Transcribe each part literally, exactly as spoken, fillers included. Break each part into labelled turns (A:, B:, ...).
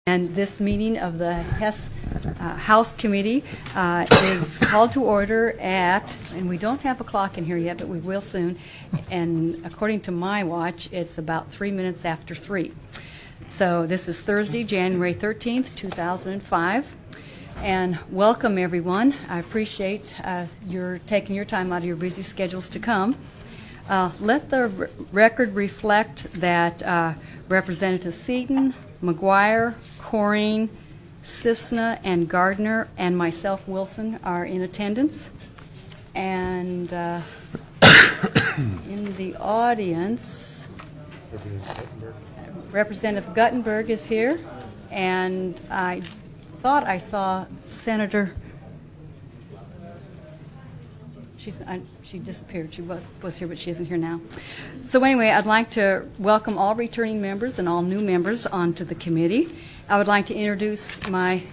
A: And this meeting of the Hess uh, House Committee uh, is called to order at, and we don't have a clock in here yet, but we will soon, and according to my watch, it's about three minutes after three. So this is Thursday, January thirteenth, two thousand five, and welcome everyone. I appreciate uh, your taking your time out of your busy schedules to come. Uh, let the r- record reflect that uh, Representative Seaton, McGuire, Corrine, Cisna, and Gardner, and myself, Wilson, are in attendance. And uh, in the audience, Representative Guttenberg is here, and I thought I saw Senator. She's, I, she disappeared. She was, was here, but she isn't here now. So anyway, I'd like to welcome all returning members and all new members onto the committee. I would like to introduce my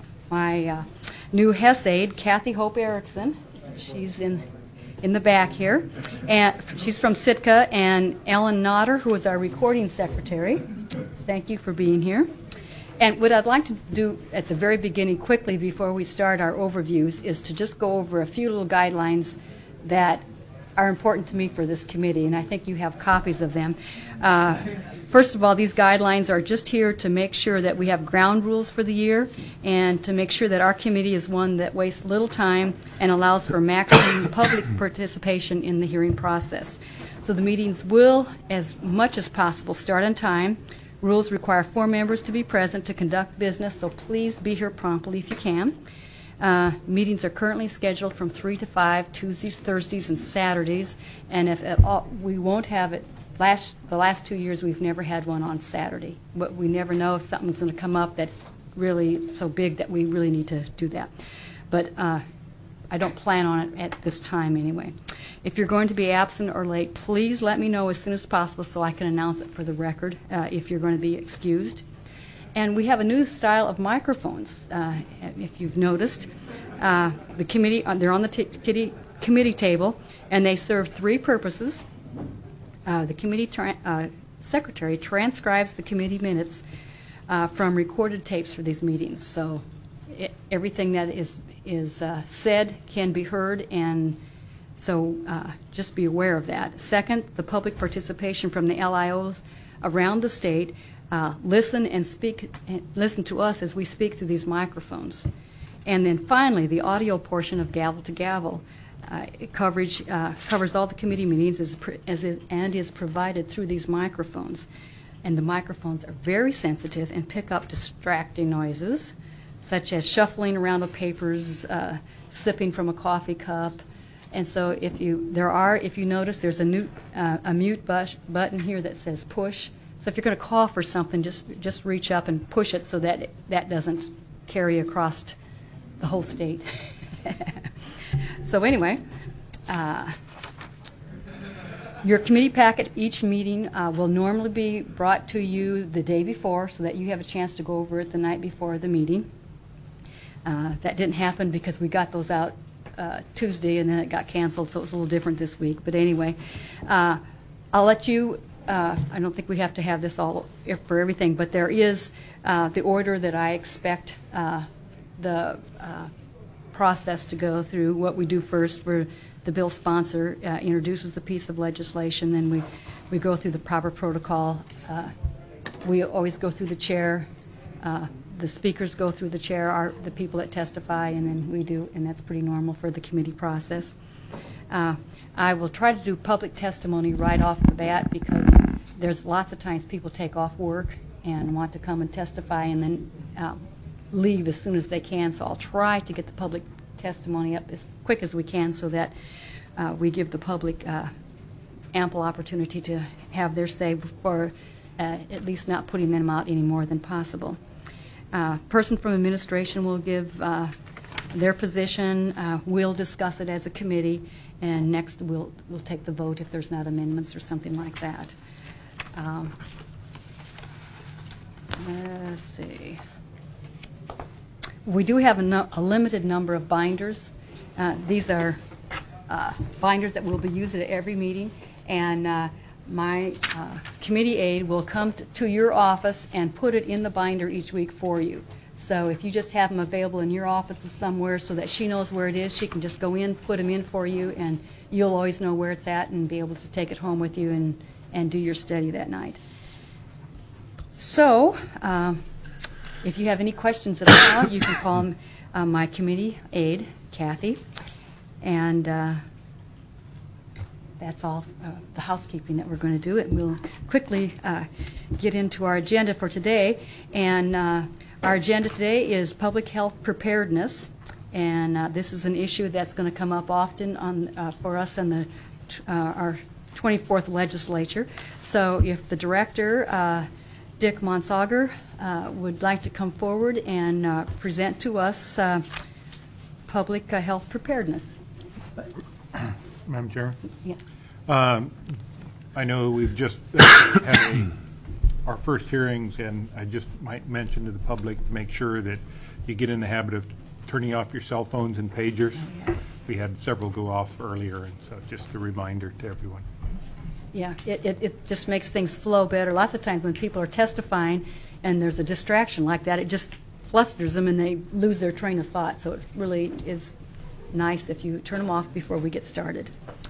A: my uh, new Hess aide, Kathy Hope Erickson. She's in in the back here, and she's from Sitka. And Ellen Notter, who is our recording secretary. Thank you for being here. And what I'd like to do at the very beginning, quickly before we start our overviews, is to just go over a few little guidelines that are important to me for this committee, and I think you have copies of them. Uh, first of all, these guidelines are just here to make sure that we have ground rules for the year and to make sure that our committee is one that wastes little time and allows for maximum public participation in the hearing process. So the meetings will, as much as possible, start on time. Rules require four members to be present to conduct business, so please be here promptly if you can. Uh, meetings are currently scheduled from three to five, Tuesdays, Thursdays, and Saturdays, and if at all, we won't have it. Last the last two years, we've never had one on Saturday, but we never know if something's going to come up that's really so big that we really need to do that. But uh, I don't plan on it at this time anyway. If you're going to be absent or late, please let me know as soon as possible so I can announce it for the record uh, if you're going to be excused. And we have a new style of microphones, uh, if you've noticed. Uh, the committee, uh, they're on the t- kitty, committee table, and they serve three purposes. Uh, the committee tra- uh, secretary transcribes the committee minutes uh, from recorded tapes for these meetings. So it, everything that is, is uh, said can be heard, and so uh, just be aware of that. Second, the public participation from the L I Os around the state uh, listen and speak, listen to us as we speak through these microphones. And then finally, the audio portion of Gavel to Gavel uh, coverage uh, covers all the committee meetings as, as it, and is provided through these microphones. And the microphones are very sensitive and pick up distracting noises, such as shuffling around of papers, uh, sipping from a coffee cup. And so if you, there are, if you notice, there's a, new, uh, a mute bush, button here that says push. So if you're going to cough or something, just just reach up and push it so that it, that doesn't carry across the whole state. So anyway, uh, your committee packet each meeting uh, will normally be brought to you the day before so that you have a chance to go over it the night before the meeting. Uh, that didn't happen because we got those out Uh, Tuesday, and then it got canceled, so it's a little different this week. But anyway, uh, I'll let you, uh, I don't think we have to have this all for everything, but there is uh, the order that I expect uh, the uh, process to go through. What we do first, where the bill sponsor uh, introduces the piece of legislation, then we, we go through the proper protocol. Uh, we always go through the chair. Uh, The speakers go through the chair, are the people that testify, and then we do, and that's pretty normal for the committee process. Uh, I will try to do public testimony right off the bat because there's lots of times people take off work and want to come and testify and then uh, leave as soon as they can. So I'll try to get the public testimony up as quick as we can so that uh, we give the public uh, ample opportunity to have their say before uh, at least not putting them out any more than possible. Uh, person from administration will give uh, their position. Uh, we'll discuss it as a committee, and next we'll we'll take the vote if there's not amendments or something like that. Um, let's see. We do have a, no, a limited number of binders. Uh, these are uh, binders that we'll be using at every meeting, and uh, my uh, committee aide will come t- to your office and put it in the binder each week for you. So if you just have them available in your offices somewhere so that she knows where it is, she can just go in, put them in for you, and you'll always know where it's at and be able to take it home with you and, and do your study that night. So um, if you have any questions at all, you can call uh, my committee aide, Kathy, and uh, that's all uh, the housekeeping that we're going to do. And we'll quickly uh, get into our agenda for today. And uh, our agenda today is public health preparedness, and uh, this is an issue that's going to come up often on uh, for us in the uh, our twenty-fourth legislature. So if the director, uh, Dick Monsager, uh, would like to come forward and uh, present to us uh, public uh, health preparedness.
B: Madam Chair?
A: Yes.
B: Um, I know we've just uh, had a, our first hearings, and I just might mention to the public to make sure that you get in the habit of turning off your cell phones and pagers.
A: Oh, yes.
B: We had several go off earlier, and so just a reminder to everyone.
A: Yeah, it, it, it just makes things flow better. Lots of times when people are testifying and there's a distraction like that, it just flusters them and they lose their train of thought. So it really is nice if you turn them off before we get started.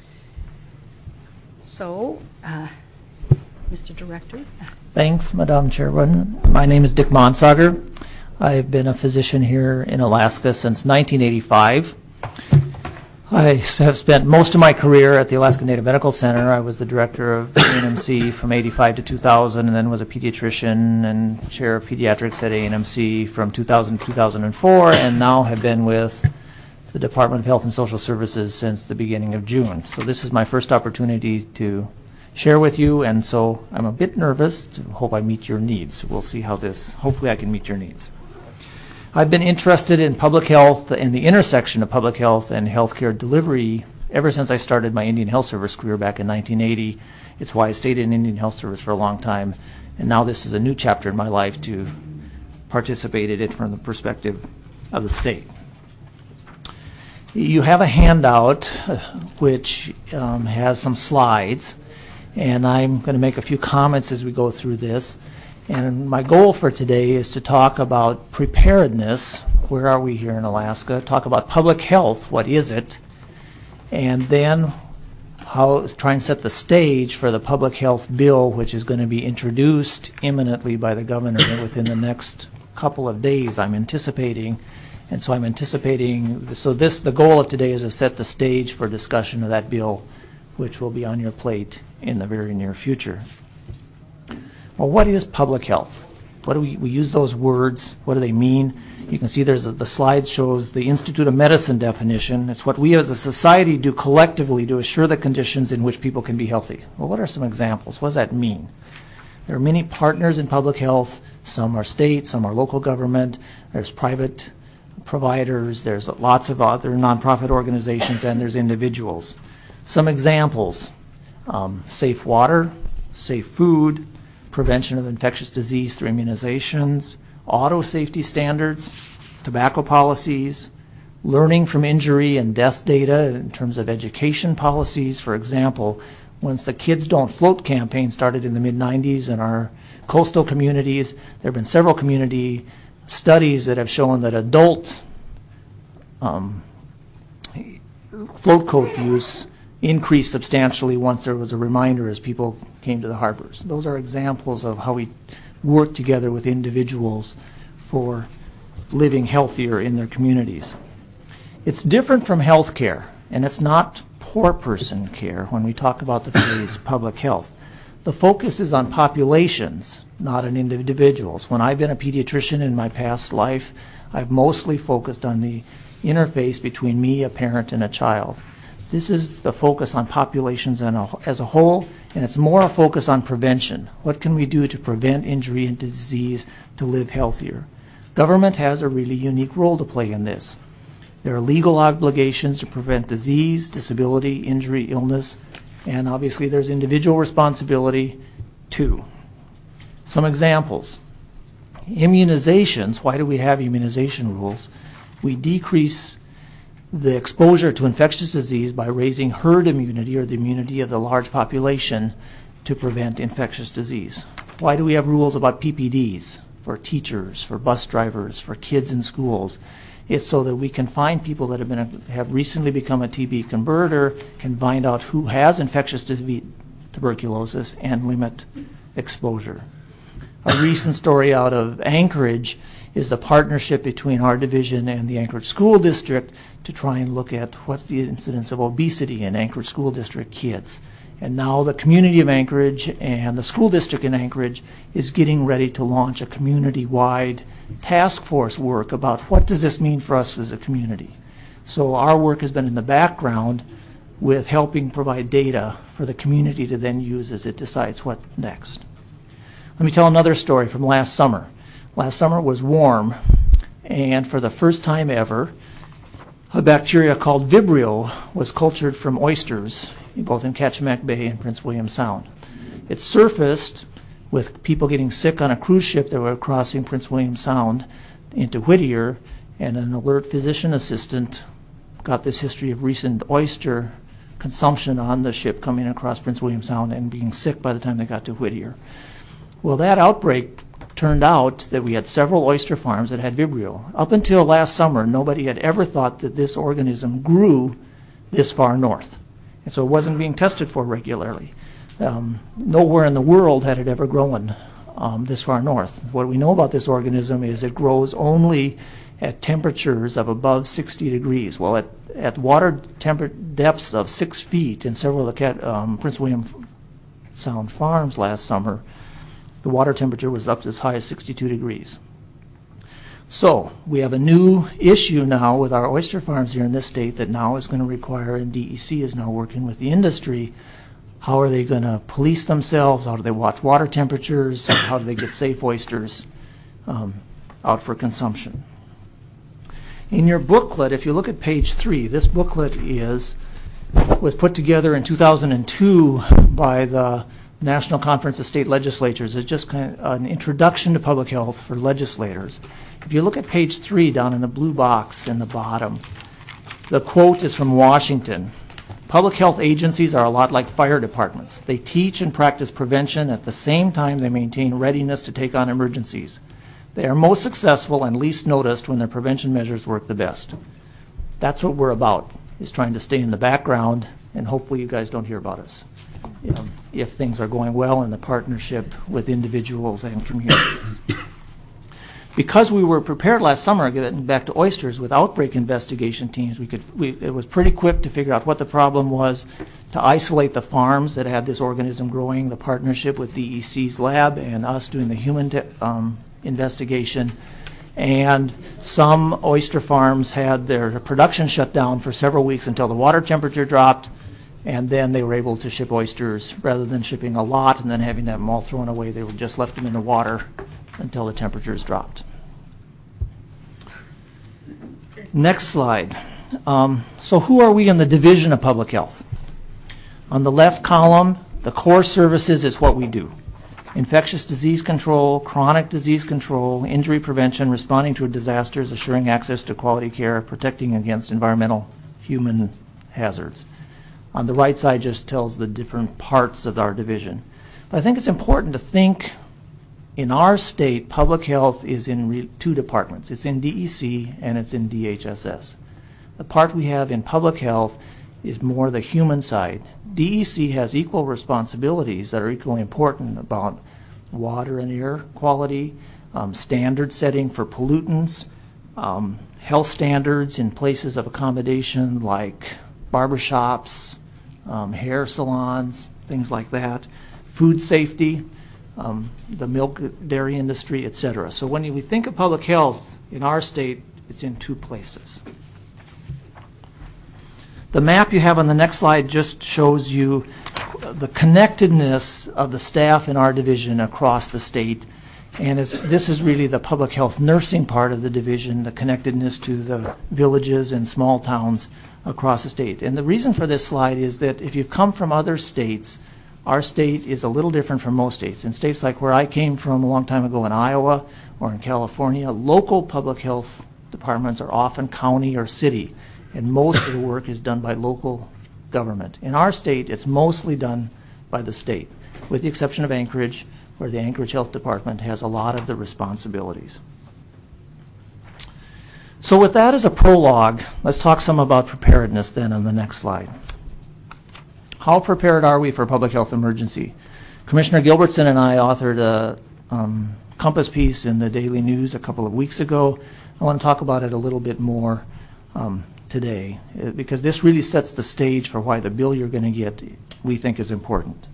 A: So, uh, Mister Director.
C: Thanks, Madam Chairwoman. My name is Dick Monsager. I've been a physician here in Alaska since nineteen eighty-five. I have spent most of my career at the Alaska Native Medical Center. I was the director of A N M C from eighty-five to two thousand, and then was a pediatrician and chair of pediatrics at A N M C from two thousand to two thousand four, and now have been with the Department of Health and Social Services since the beginning of June. So this is my first opportunity to share with you, and so I'm a bit nervous. To hope I meet your needs. We'll see how this, hopefully I can meet your needs. I've been interested in public health and the intersection of public health and healthcare delivery ever since I started my Indian Health Service career back in nineteen eighty. It's why I stayed in Indian Health Service for a long time, and now this is a new chapter in my life to participate in it from the perspective of the state. You have a handout uh, which um, has some slides, and I'm going to make a few comments as we go through this. And my goal for today is to talk about preparedness. Where are we here in Alaska? Talk about public health. What is it? And then how try and set the stage for the public health bill, which is going to be introduced imminently by the governor within the next couple of days, I'm anticipating. And so I'm anticipating, so this, the goal of today is to set the stage for discussion of that bill, which will be on your plate in the very near future. Well, what is public health? What do we, we use those words? What do they mean? You can see there's a, the slide shows the Institute of Medicine definition. It's what we as a society do collectively to assure the conditions in which people can be healthy. Well, what are some examples? What does that mean? There are many partners in public health. Some are state, some are local government. There's private providers. There's lots of other nonprofit organizations, and there's individuals. Some examples: um, safe water, safe food, prevention of infectious disease through immunizations, auto safety standards, tobacco policies, learning from injury and death data in terms of education policies. For example, once the Kids Don't Float campaign started in the mid nineties in our coastal communities, there have been several community studies that have shown that adult um, float coat use increased substantially once there was a reminder as people came to the harbors. Those are examples of how we work together with individuals for living healthier in their communities. It's different from health care, and it's not poor person care when we talk about the phrase public health. The focus is on populations, not on individuals. When I've been a pediatrician in my past life, I've mostly focused on the interface between me, a parent, and a child. This is the focus on populations as a whole, and it's more a focus on prevention. What can we do to prevent injury and disease, to live healthier? Government has a really unique role to play in this. There are legal obligations to prevent disease, disability, injury, illness, and obviously there's individual responsibility too. Some examples. Immunizations. Why do we have immunization rules? We decrease the exposure to infectious disease by raising herd immunity, or the immunity of the large population, to prevent infectious disease. Why do we have rules about P P Ds for teachers, for bus drivers, for kids in schools? It's so that we can find people that have been have recently become a T B converter, can find out who has infectious disease, tuberculosis, and limit exposure. A recent story out of Anchorage is the partnership between our division and the Anchorage School District to try and look at what's the incidence of obesity in Anchorage School District kids. And now the community of Anchorage and the school district in Anchorage is getting ready to launch a community-wide task force work about what does this mean for us as a community. So our work has been in the background with helping provide data for the community to then use as it decides what next. Let me tell another story from last summer. Last summer was warm, and for the first time ever, a bacteria called Vibrio was cultured from oysters, both in Kachemak Bay and Prince William Sound. It surfaced with people getting sick on a cruise ship that were crossing Prince William Sound into Whittier, and an alert physician assistant got this history of recent oyster consumption on the ship coming across Prince William Sound and being sick by the time they got to Whittier. Well, that outbreak turned out that we had several oyster farms that had Vibrio. Up until last summer, nobody had ever thought that this organism grew this far north. And so it wasn't being tested for regularly. Um, nowhere in the world had it ever grown um, this far north. What we know about this organism is it grows only at temperatures of above sixty degrees. Well, at, at water temper depths of six feet in several of the Cat, um, Prince William Sound farms last summer, the water temperature was up as high as sixty-two degrees. So we have a new issue now with our oyster farms here in this state that now is going to require, and D E C is now working with the industry, how are they going to police themselves? How do they watch water temperatures? How do they get safe oysters um, out for consumption? In your booklet, if you look at page three, this booklet is was put together in two thousand two by the National Conference of State Legislatures. It's just kind of an introduction to public health for legislators. If you look at page three down in the blue box in the bottom, the quote is from Washington. Public health agencies are a lot like fire departments. They teach and practice prevention at the same time they maintain readiness to take on emergencies. They are most successful and least noticed when their prevention measures work the best. That's what we're about, is trying to stay in the background, and hopefully you guys don't hear about us you know, if things are going well in the partnership with individuals and communities. Because we were prepared last summer, getting back to oysters, with outbreak investigation teams, we could we, it was pretty quick to figure out what the problem was, to isolate the farms that had this organism growing, the partnership with D E C's lab and us doing the human te- um, investigation. And some oyster farms had their production shut down for several weeks until the water temperature dropped, and then they were able to ship oysters. Rather than shipping a lot and then having them all thrown away, they would just left them in the water until the temperatures dropped. Next slide. Um, so who are we in the Division of Public Health? On the left column, the core services is what we do. Infectious disease control, chronic disease control, injury prevention, responding to disasters, assuring access to quality care, protecting against environmental human hazards. On the right side just tells the different parts of our division. But I think it's important to think in our state, public health is in re- two departments. It's in D E C and it's in D H S S. The part we have in public health is more the human side. D E C has equal responsibilities that are equally important about water and air quality, um, standard setting for pollutants, um, health standards in places of accommodation like barbershops, um, hair salons, things like that, food safety, um, the milk dairy industry, et cetera. So when we think of public health in our state, it's in two places. The map you have on the next slide just shows you the connectedness of the staff in our division across the state. And it's, this is really the public health nursing part of the division, the connectedness to the villages and small towns across the state. And the reason for this slide is that if you've come from other states, our state is a little different from most states. In states like where I came from a long time ago in Iowa or in California, local public health departments are often county or city, and most of the work is done by local government. In our state, it's mostly done by the state. with the exception of Anchorage, where the Anchorage Health Department has a lot of the responsibilities. So with that as a prologue, let's talk some about preparedness then on the next slide. How prepared are we for a public health emergency? Commissioner Gilbertson and I authored a um, Compass piece in the Daily News a couple of weeks ago. I want to talk about it a little bit more um, today, because this really sets the stage for why the bill you're going to get, we think, is important.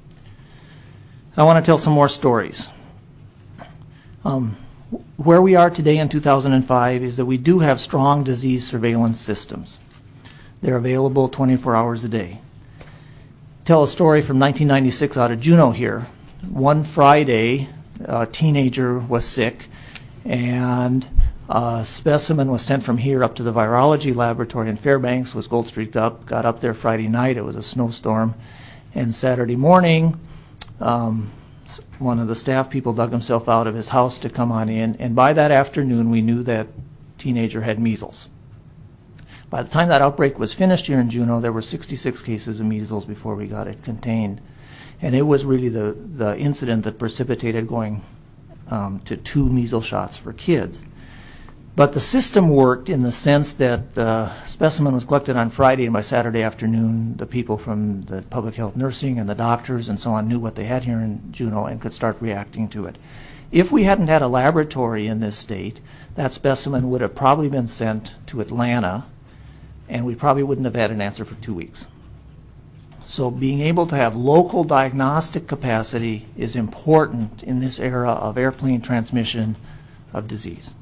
C: I want to tell some more stories. Um, where we are today in two thousand five is that we do have strong disease surveillance systems. They're available twenty-four hours a day. Tell a story from nineteen ninety-six out of Juneau here. One Friday, a teenager was sick, and a specimen was sent from here up to the virology laboratory in Fairbanks, was Gold Streaked up, got up there Friday night, it was a snowstorm, and Saturday morning, um, one of the staff people dug himself out of his house to come on in, and by that afternoon we knew that teenager had measles. By the time that outbreak was finished here in Juneau, there were sixty-six cases of measles before we got it contained. And it was really the, the incident that precipitated going um, to two measles shots for kids. But the system worked in the sense that the specimen was collected on Friday, and by Saturday afternoon, the people from the public health nursing and the doctors and so on knew what they had here in Juneau and could start reacting to it. If we hadn't had a laboratory in this state, that specimen would have probably been sent to Atlanta, and we probably wouldn't have had an answer for two weeks. So being able to have local diagnostic capacity is important in this era of airplane transmission of disease.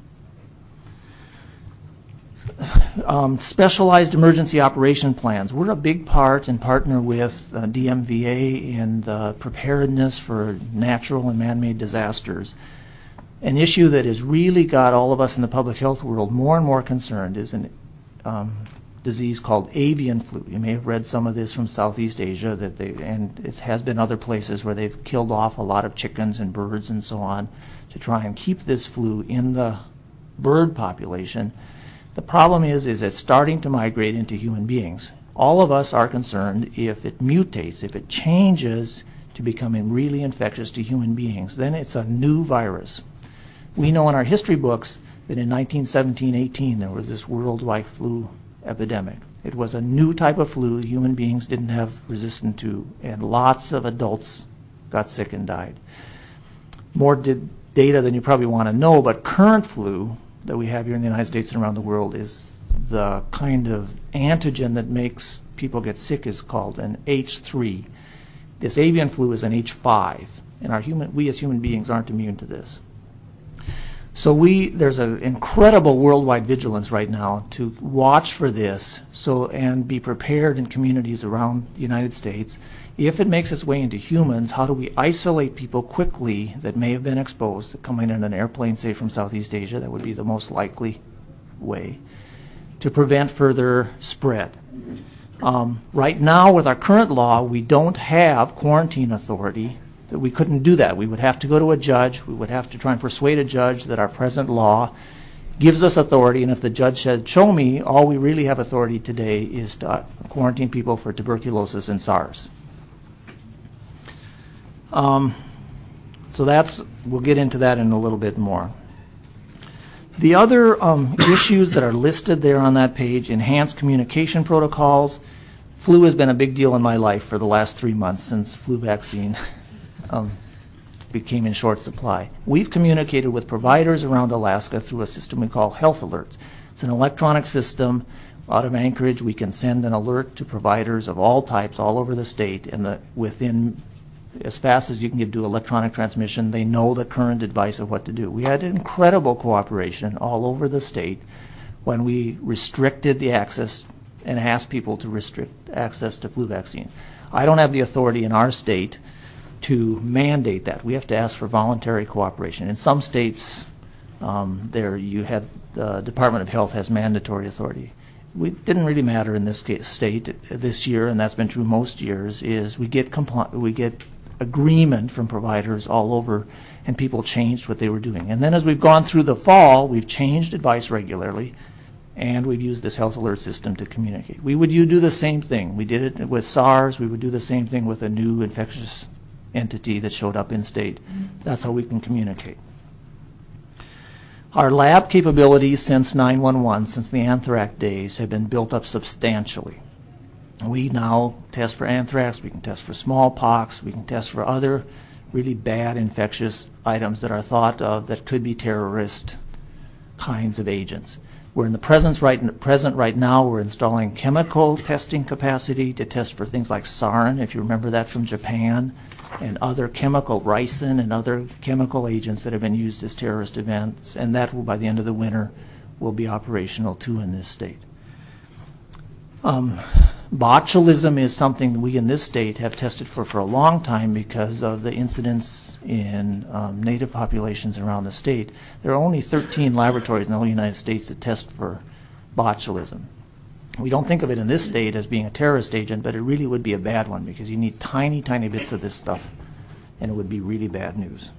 C: Um, specialized emergency operation plans. We're a big part and partner with uh, D M V A in the preparedness for natural and man-made disasters. An issue that has really got all of us in the public health world more and more concerned is an um, disease called avian flu. You may have read some of this from Southeast Asia, that they, and it has been other places where they've killed off a lot of chickens and birds and so on to try and keep this flu in the bird population. The problem is, is it's starting to migrate into human beings. All of us are concerned if it mutates, if it changes to becoming really infectious to human beings, then it's a new virus. We know in our history books that in nineteen seventeen eighteen there was this worldwide flu epidemic. It was a new type of flu human beings didn't have resistance to, and lots of adults got sick and died. More did data than you probably want to know, but current flu that we have here in the United States and around the world is the kind of antigen that makes people get sick is called an H three. This avian flu is an H five, and our human, we as human beings aren't immune to this. So we, there's an incredible worldwide vigilance right now to watch for this so and be prepared in communities around the United States. If it makes its way into humans, how do we isolate people quickly that may have been exposed, coming in an airplane, say from Southeast Asia? That would be the most likely way to prevent further spread. Um, right now, with our current law, we don't have quarantine authority. That we couldn't do that. We would have to go to a judge. We would have to try and persuade a judge that our present law gives us authority, and if the judge said, show me, all we really have authority today is to quarantine people for tuberculosis and SARS. Um, so that's, we'll get into that in a little bit more. The other um, issues that are listed there on that page, enhanced communication protocols. Flu has been a big deal in my life for the last three months since flu vaccine Um, became in short supply. We've communicated with providers around Alaska through a system we call Health Alerts. It's an electronic system. Out of Anchorage, we can send an alert to providers of all types all over the state, and the, within as fast as you can get do electronic transmission, they know the current advice of what to do. We had incredible cooperation all over the state when we restricted the access and asked people to restrict access to flu vaccine. I don't have the authority in our state to mandate that. We have to ask for voluntary cooperation. In some states, um, there you have the Department of Health has mandatory authority. It didn't really matter in this case, state this year, and that's been true most years. Is we get compli- we get agreement from providers all over, and people changed what they were doing. And then as we've gone through the fall, we've changed advice regularly, and we've used this health alert system to communicate. We would you do the same thing. We did it with SARS. We would do the same thing with a new infectious entity that showed up in state. That's how we can communicate. Our lab capabilities since nine one one, since the anthrax days, have been built up substantially. We now test for anthrax, we can test for smallpox, we can test for other really bad infectious items that are thought of that could be terrorist kinds of agents. We're in the presence right, present right now, we're installing chemical testing capacity to test for things like sarin, if you remember that from Japan, and other chemical, ricin and other chemical agents that have been used as terrorist events, and that will, by the end of the winter, will be operational too in this state. Um, botulism is something that we in this state have tested for for a long time because of the incidents in um, native populations around the state. There are only thirteen laboratories in the whole United States that test for botulism. We don't think of it in this state as being a terrorist agent, but it really would be a bad one because you need tiny, tiny bits of this stuff, and it would be really bad news.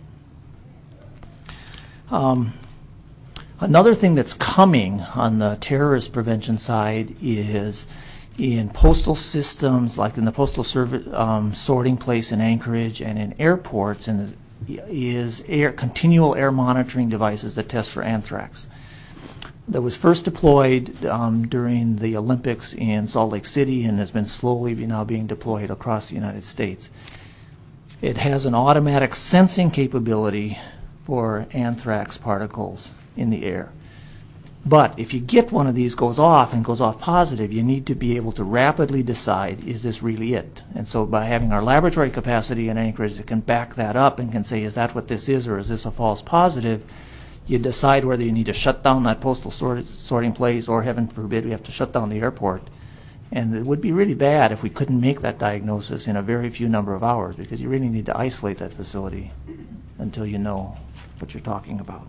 C: Um, another thing that's coming on the terrorist prevention side is in postal systems, like in the Postal Service um, sorting place in Anchorage and in airports, and is air, continual air monitoring devices that test for anthrax. That was first deployed um, during the Olympics in Salt Lake City and has been slowly be now being deployed across the United States. It has an automatic sensing capability for anthrax particles in the air. But if you get one of these goes off and goes off positive, you need to be able to rapidly decide, is this really it? And so by having our laboratory capacity in Anchorage that can back that up and can say, is that what this is, or is this a false positive? You decide whether you need to shut down that postal sort sorting place, or heaven forbid we have to shut down the airport. And it would be really bad if we couldn't make that diagnosis in a very few number of hours, because you really need to isolate that facility until you know what you're talking about.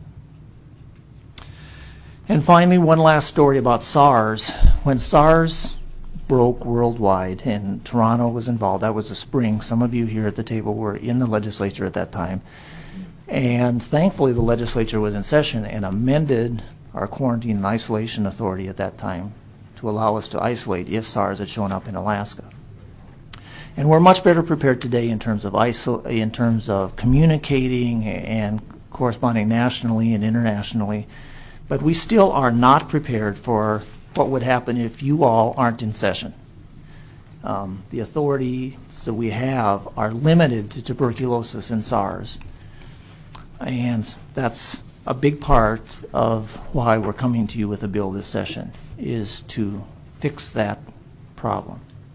C: And finally, one last story about SARS. When SARS broke worldwide and Toronto was involved, that was the spring. Some of you here at the table were in the legislature at that time. And thankfully, the legislature was in session and amended our quarantine and isolation authority at that time to allow us to isolate if SARS had shown up in Alaska. And we're much better prepared today in terms of isol- in terms of communicating and corresponding nationally and internationally. But we still are not prepared for what would happen if you all aren't in session. Um, the authorities that we have are limited to tuberculosis and SARS. And that's a big part of why we're coming to you with a bill this session, is to fix that problem.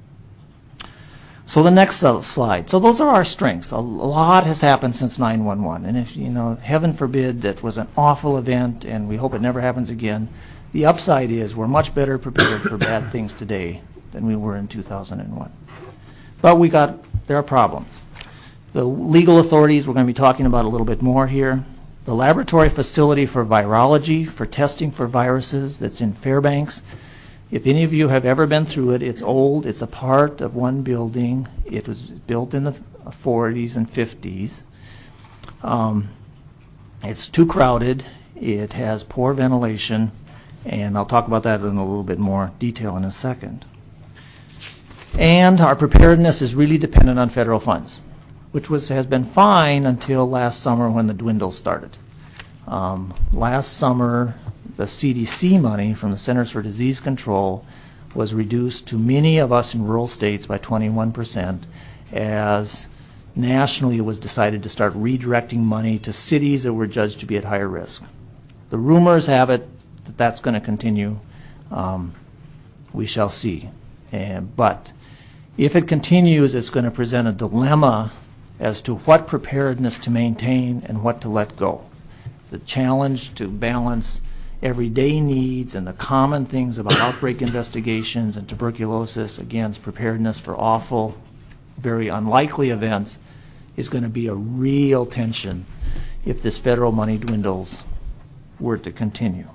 C: So the next slide. So those are our strengths. A lot has happened since nine one one. And if, you know, heaven forbid that was an awful event and we hope it never happens again, the upside is we're much better prepared for bad things today than we were in two thousand one. But we got, there are problems. The legal authorities we're going to be talking about a little bit more here. The laboratory facility for virology, for testing for viruses, that's in Fairbanks. If any of you have ever been through it, it's old. It's a part of one building. It was built in the forties and fifties. Um, it's too crowded. It has poor ventilation. And I'll talk about that in a little bit more detail in a second. And our preparedness is really dependent on federal funds, which was has been fine until last summer when the dwindle started. Um, last summer, the C D C money from the Centers for Disease Control was reduced to many of us in rural states by twenty-one percent, as nationally it was decided to start redirecting money to cities that were judged to be at higher risk. The rumors have it that that's going to continue. Um, we shall see. And, but if it continues, it's going to present a dilemma as to what preparedness to maintain and what to let go. The challenge to balance everyday needs and the common things about outbreak investigations and tuberculosis against preparedness for awful, very unlikely events is going to be a real tension if this federal money dwindles were to continue.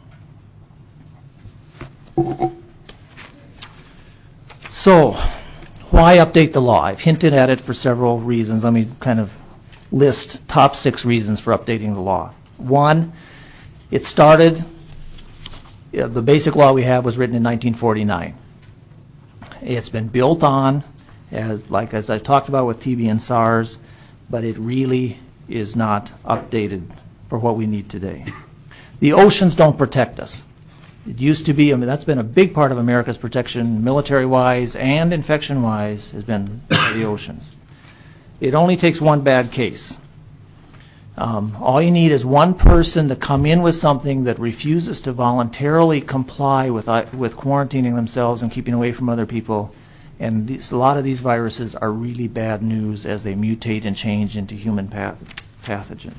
C: So, why update the law? I've hinted at it for several reasons. Let me kind of list top six reasons for updating the law. One, it started, yeah, the basic law we have was written in nineteen forty-nine. It's been built on, as, like as I've talked about with T B and SARS, but it really is not updated for what we need today. The oceans don't protect us. It used to be, I mean, that's been a big part of America's protection, military-wise and infection-wise, has been the oceans. It only takes one bad case. Um, all you need is one person to come in with something that refuses to voluntarily comply with, uh, with quarantining themselves and keeping away from other people. And these, a lot of these viruses are really bad news as they mutate and change into human path, pathogen.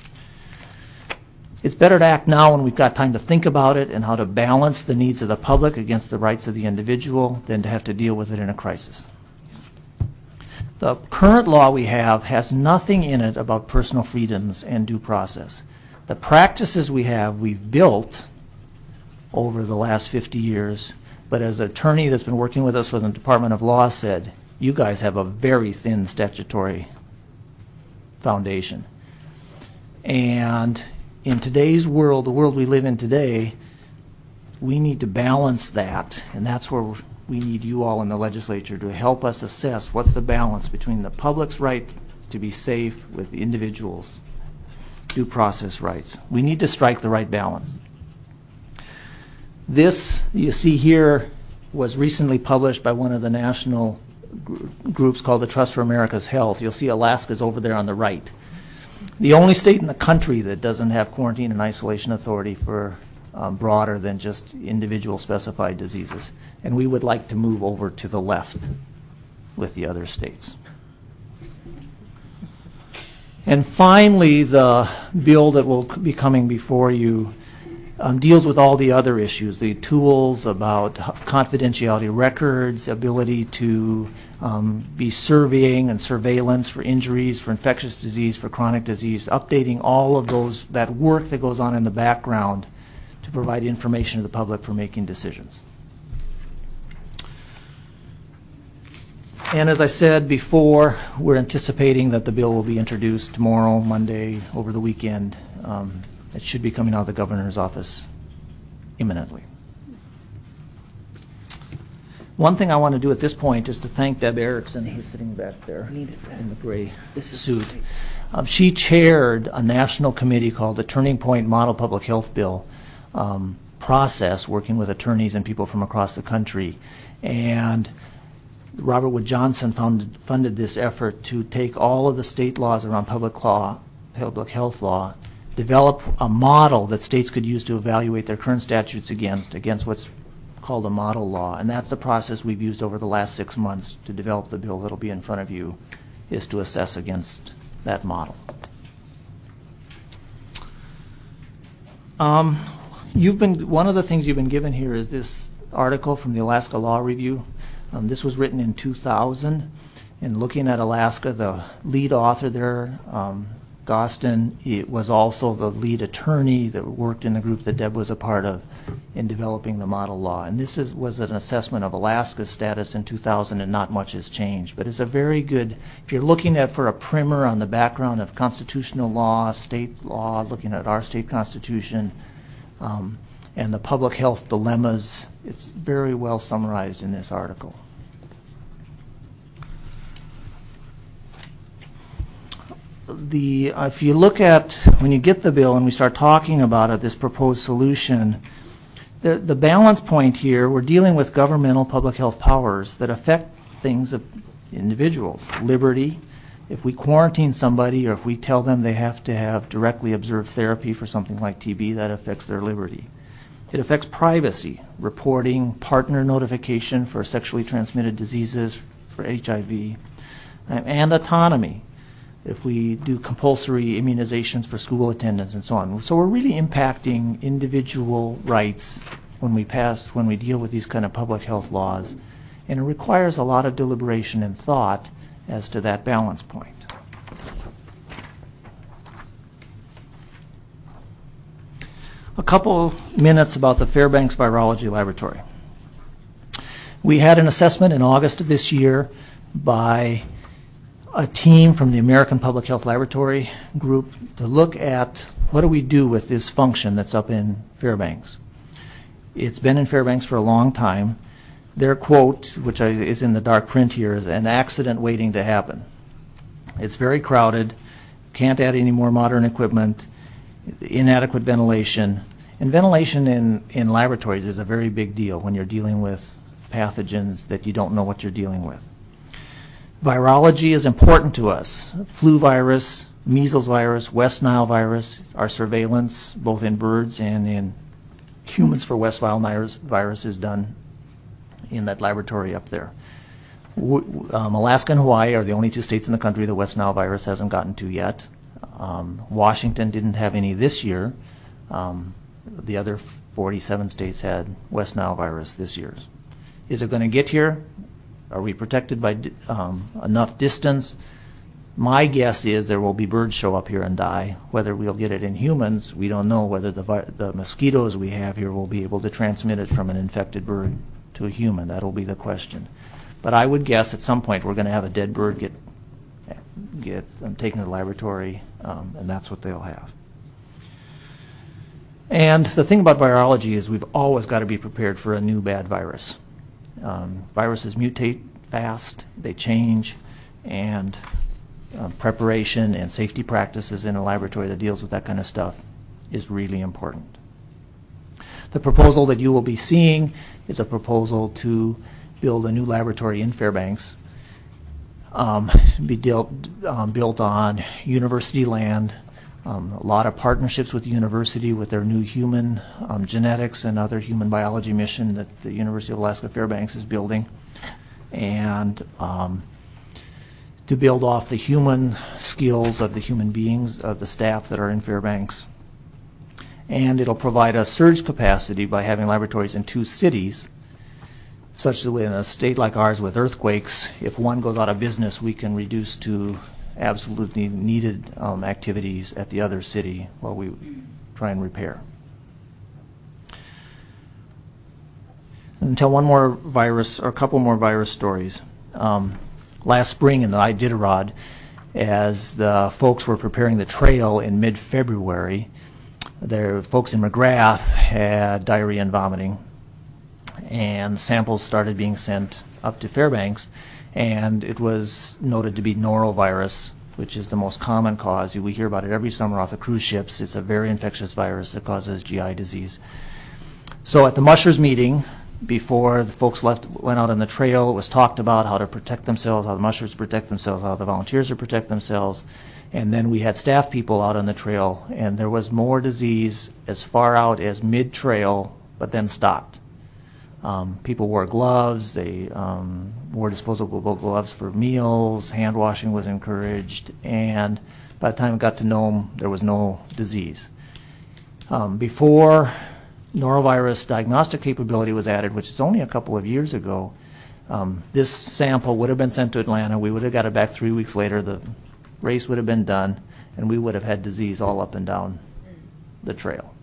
C: It's better to act now when we've got time to think about it and how to balance the needs of the public against the rights of the individual than to have to deal with it in a crisis. The current law we have has nothing in it about personal freedoms and due process. The practices we have, we've built over the last fifty years, but as an attorney that's been working with us for the Department of Law said, you guys have a very thin statutory foundation. And in today's world, the world we live in today, we need to balance that, and that's where we need you all in the legislature to help us assess what's the balance between the public's right to be safe with the individual's due process rights. We need to strike the right balance. This, you see here, was recently published by one of the national gr- groups called the Trust for America's Health. You'll see Alaska's over there on the right. The only state in the country that doesn't have quarantine and isolation authority for um, broader than just individual specified diseases. And we would like to move over to the left with the other states. And finally, the bill that will be coming before you um, deals with all the other issues, the tools about confidentiality records, ability to um, be surveying and surveillance for injuries, for infectious disease, for chronic disease, updating all of those, that work that goes on in the background to provide information to the public for making decisions. And as I said before, we're anticipating that the bill will be introduced tomorrow, Monday, over the weekend. Um, it should be coming out of the governor's office imminently. One thing I want to do at this point is to thank Deb Erickson, who's sitting back there in the gray suit. Um, she chaired a national committee called the Turning Point Model Public Health Bill um, process, working with attorneys and people from across the country. And Robert Wood Johnson founded, funded this effort to take all of the state laws around public law, public health law, develop a model that states could use to evaluate their current statutes against, against what's called a model law. And that's the process we've used over the last six months to develop the bill that'll be in front of you, is to assess against that model. Um, you've been, one of the things you've been given here is this article from the Alaska Law Review. Um, this was written in two thousand, and looking at Alaska, the lead author there, um, Gostin, it was also the lead attorney that worked in the group that Deb was a part of in developing the model law. And this is, was an assessment of Alaska's status in two thousand, and not much has changed. But it's a very good, if you're looking at for a primer on the background of constitutional law, state law, looking at our state constitution, um, and the public health dilemmas, it's very well summarized in this article. The, uh, if you look at, when you get the bill and we start talking about it, this proposed solution, the, the balance point here, we're dealing with governmental public health powers that affect things of individuals. Liberty, if we quarantine somebody or if we tell them they have to have directly observed therapy for something like T B, that affects their liberty. It affects privacy, reporting, partner notification for sexually transmitted diseases, for H I V, and autonomy, if we do compulsory immunizations for school attendance and so on. So we're really impacting individual rights when we pass, when we deal with these kind of public health laws. And it requires a lot of deliberation and thought as to that balance point. A couple minutes about the Fairbanks Virology Laboratory. We had an assessment in August of this year by a team from the American Public Health Laboratory group to look at what do we do with this function that's up in Fairbanks. It's been in Fairbanks for a long time. Their quote, which is in the dark print here, is an accident waiting to happen. It's very crowded, can't add any more modern equipment, inadequate ventilation. And ventilation in, in laboratories is a very big deal when you're dealing with pathogens that you don't know what you're dealing with. Virology is important to us. Flu virus, measles virus, West Nile virus, our surveillance, both in birds and in humans for West Nile virus is done in that laboratory up there. W- um, Alaska and Hawaii are the only two states in the country the West Nile virus hasn't gotten to yet. Um, Washington didn't have any this year. Um, the other forty-seven states had West Nile virus this year. Is it going to get here? Are we protected by um, enough distance? My guess is there will be birds show up here and die. Whether we'll get it in humans, we don't know. Whether the, vi- the mosquitoes we have here will be able to transmit it from an infected bird to a human. That'll be the question. But I would guess at some point we're going to have a dead bird get get um, taken to the laboratory, um, and that's what they'll have. And the thing about virology is we've always got to be prepared for a new bad virus. Um, viruses mutate fast, they change, and uh, preparation and safety practices in a laboratory that deals with that kind of stuff is really important. The proposal that you will be seeing is a proposal to build a new laboratory in Fairbanks, um, be dealt, um, built on university land. Um, a lot of partnerships with the university with their new human um, genetics and other human biology mission that the University of Alaska Fairbanks is building. And um, to build off the human skills of the human beings, of the staff that are in Fairbanks. And it'll provide us surge capacity by having laboratories in two cities, such that in a state like ours with earthquakes, if one goes out of business, we can reduce to absolutely needed um, activities at the other city while we try and repair. And tell one more virus, or a couple more virus stories. Um, last spring in the Iditarod, as the folks were preparing the trail in mid-February, the folks in McGrath had diarrhea and vomiting, and samples started being sent up to Fairbanks, and it was noted to be norovirus, which is the most common cause. We hear about it every summer off the cruise ships. It's a very infectious virus that causes G I disease. So at the mushers meeting, before the folks left, went out on the trail, it was talked about how to protect themselves, how the mushers protect themselves, how the volunteers to protect themselves. And then we had staff people out on the trail, and there was more disease as far out as mid-trail, but then stopped. Um, people wore gloves, they um, wore disposable gloves for meals, hand washing was encouraged, and by the time it got to Nome, there was no disease. Um, before norovirus diagnostic capability was added, which is only a couple of years ago, um, this sample would have been sent to Atlanta. We would have got it back three weeks later. The race would have been done, and we would have had disease all up and down the trail.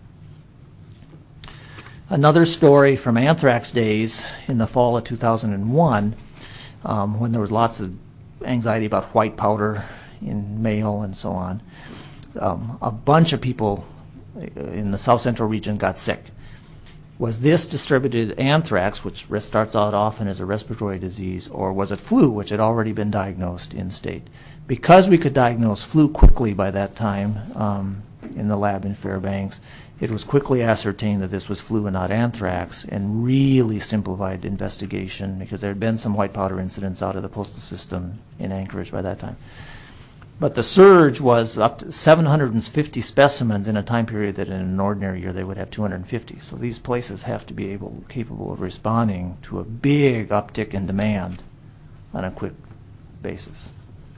C: Another story from anthrax days in the fall of two thousand one, um, when there was lots of anxiety about white powder in mail and so on. Um, a bunch of people in the south central region got sick. Was this distributed anthrax, which starts out often as a respiratory disease, or was it flu, which had already been diagnosed in state? Because we could diagnose flu quickly by that time um, in the lab in Fairbanks, it was quickly ascertained that this was flu and not anthrax, and really simplified investigation because there had been some white powder incidents out of the postal system in Anchorage by that time. But the surge was up to seven hundred fifty specimens in a time period that in an ordinary year they would have two hundred fifty. So these places have to be able, capable of responding to a big uptick in demand on a quick basis.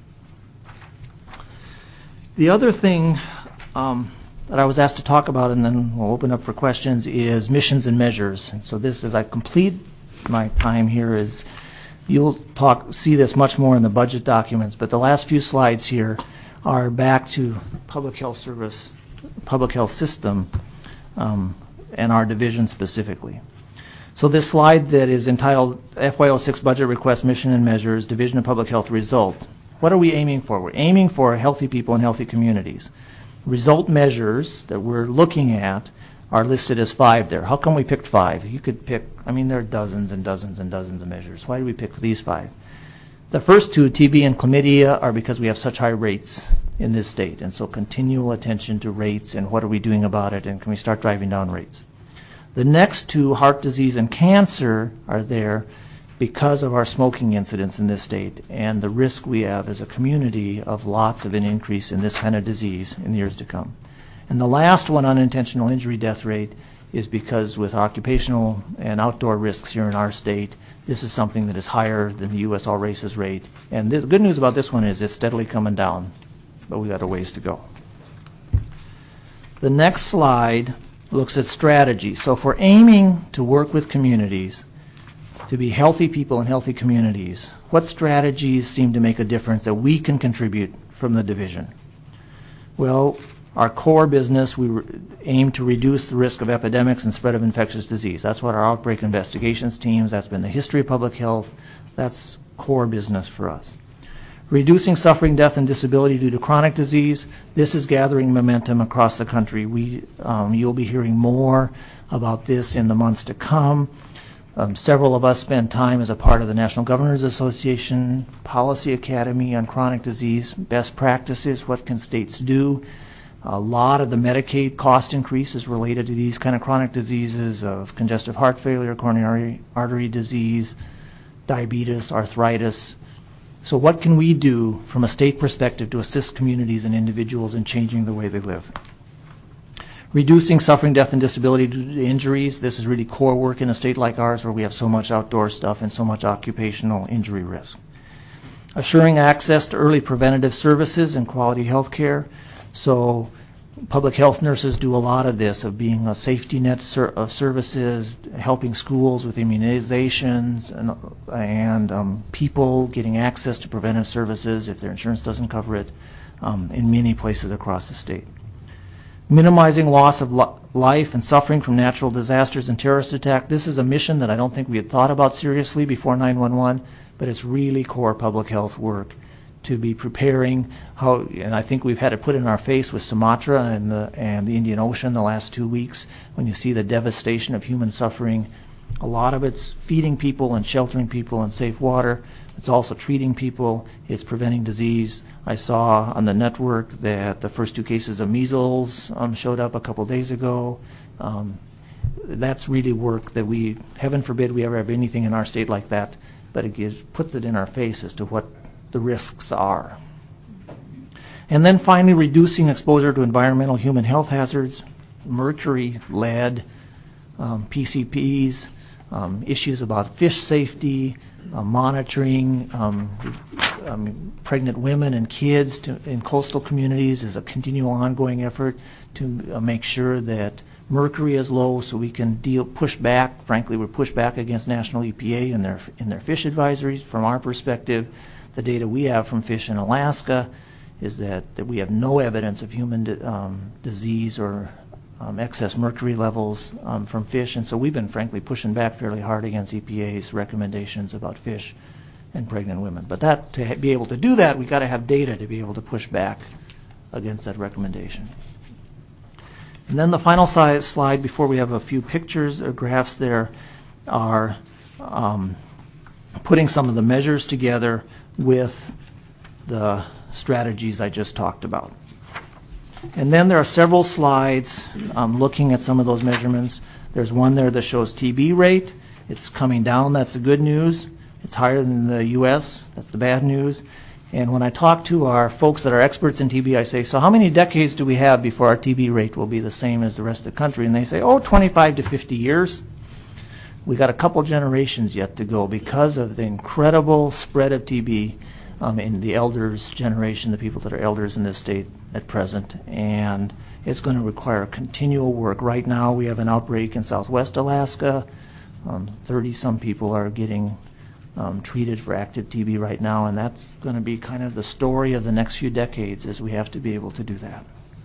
C: The other thing um, that I was asked to talk about, and then we'll open up for questions, is missions and measures. And so this, as I complete my time here, is you'll talk, see this much more in the budget documents, but the last few slides here are back to public health service, public health system, um, and our division specifically. So this slide that is entitled F Y oh six Budget Request, Mission and Measures, Division of Public Health Result. What are we aiming for? We're aiming for healthy people and healthy communities. Result measures that we're looking at are listed as five there. How come we picked five? You could pick, I mean, there are dozens and dozens and dozens of measures. Why did we pick these five? The first two, T B and chlamydia, are because we have such high rates in this state, and so continual attention to rates and what are we doing about it, and can we start driving down rates. The next two, heart disease and cancer, are there because of our smoking incidence in this state and the risk we have as a community of lots of an increase in this kind of disease in the years to come. And the last one, unintentional injury death rate, is because with occupational and outdoor risks here in our state, this is something that is higher than the U S all races rate. And the good news about this one is it's steadily coming down, but we got a ways to go. The next slide looks at strategy. So if we're aiming to work with communities, to be healthy people in healthy communities, what strategies seem to make a difference that we can contribute from the division? Well, our core business, we re- aim to reduce the risk of epidemics and spread of infectious disease. That's what our outbreak investigations teams, that's been the history of public health, that's core business for us. Reducing suffering, death, and disability due to chronic disease, this is gathering momentum across the country. We, um, you'll be hearing more about this in the months to come. Um, several of us spend time as a part of the National Governors Association Policy Academy on chronic disease, best practices, what can states do. A lot of the Medicaid cost increase is related to these kind of chronic diseases of congestive heart failure, coronary artery disease, diabetes, arthritis. So what can we do from a state perspective to assist communities and individuals in changing the way they live? Reducing suffering, death, and disability due to injuries. This is really core work in a state like ours where we have so much outdoor stuff and so much occupational injury risk. Assuring access to early preventative services and quality health care. So public health nurses do a lot of this, of being a safety net ser- of services, helping schools with immunizations, and, and um, people getting access to preventive services if their insurance doesn't cover it um, in many places across the state. Minimizing loss of li- life and suffering from natural disasters and terrorist attack. This is a mission that I don't think we had thought about seriously before nine one one, but it's really core public health work to be preparing how, and I think we've had it put in our face with Sumatra and the, and the Indian Ocean the last two weeks when you see the devastation of human suffering. A lot of it's feeding people and sheltering people in safe water. It's also treating people. It's preventing disease. I saw on the network that the first two cases of measles um, showed up a couple days ago. Um, that's really work that we, heaven forbid we ever have anything in our state like that, but it gives, puts it in our face as to what the risks are. And then finally, reducing exposure to environmental human health hazards, mercury, lead, um, P C Ps, um, issues about fish safety, uh, monitoring um, um, pregnant women and kids to, in coastal communities is a continual ongoing effort to uh, make sure that mercury is low so we can deal, push back. Frankly, we're pushed back against National E P A in their, in their fish advisories. From our perspective, the data we have from fish in Alaska is that, that we have no evidence of human di- um, disease or um, excess mercury levels um, from fish, and so we've been frankly pushing back fairly hard against E P A's recommendations about fish and pregnant women. But that, to ha- be able to do that, we've got to have data to be able to push back against that recommendation. And then the final si- slide before we have a few pictures or graphs there are um, putting some of the measures together with the strategies I just talked about. And then there are several slides um, looking at some of those measurements. There's one there that shows T B rate. It's coming down. That's the good news. It's higher than the U S. That's the bad news. And when I talk to our folks that are experts in T B, I say, so how many decades do we have before our T B rate will be the same as the rest of the country? And they say, oh, twenty-five to fifty years. We got a couple generations yet to go because of the incredible spread of T B um, in the elders generation, the people that are elders in this state at present. And it's going to require continual work. Right now we have an outbreak in southwest Alaska. Um, thirty-some people are getting um, treated for active T B right now, and that's going to be kind of the story of the next few decades as we have to be able to do that.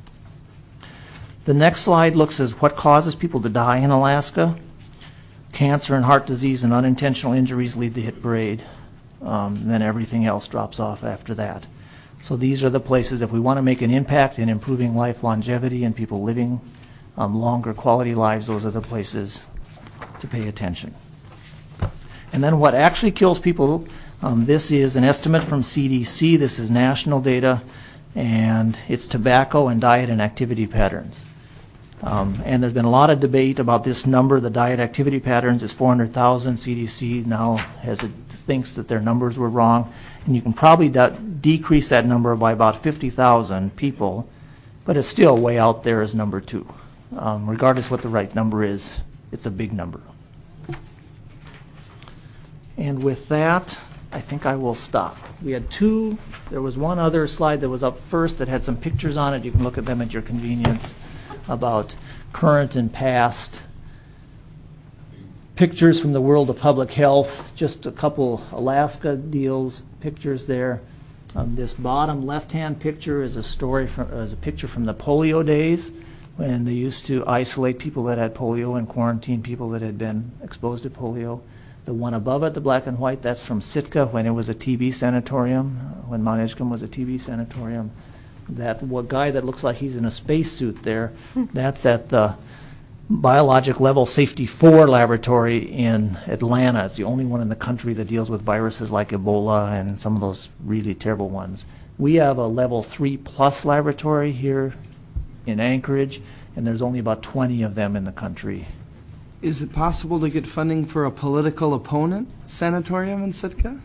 C: The next slide looks at what causes people to die in Alaska. Cancer and heart disease and unintentional injuries lead the hit parade. Um, then everything else drops off after that. So these are the places, if we want to make an impact in improving life longevity and people living um, longer quality lives, those are the places to pay attention. And then what actually kills people Um, This is an estimate from C D C. This is national data, and it's tobacco and diet and activity patterns. Um, And there's been a lot of debate about this number. The diet activity patterns is four hundred thousand. C D C now has a, thinks that their numbers were wrong. And you can probably de- decrease that number by about fifty thousand people, but it's still way out there as number two. Um, regardless what the right number is, it's a big number. And with that, I think I will stop. We had two, there was one other slide that was up first that had some pictures on it. You can look at them at your convenience, about current and past pictures from the world of public health. Just a couple Alaska deals, pictures there. Um, this bottom left-hand picture is a story from, uh, is a picture from the polio days, when they used to isolate people that had polio and quarantine people that had been exposed to polio. The one above it, the black and white, that's from Sitka when it was a T B sanatorium, when Mount Edgecombe was a T B sanatorium. That what guy that looks like he's in a spacesuit there, that's at the Biologic Level Safety four laboratory in Atlanta. It's the only one in the country that deals with viruses like Ebola and some of those really terrible ones. We have a Level three plus laboratory here in Anchorage, and there's only about twenty of them in the country.
D: Is it possible to get funding for a political opponent sanatorium in Sitka?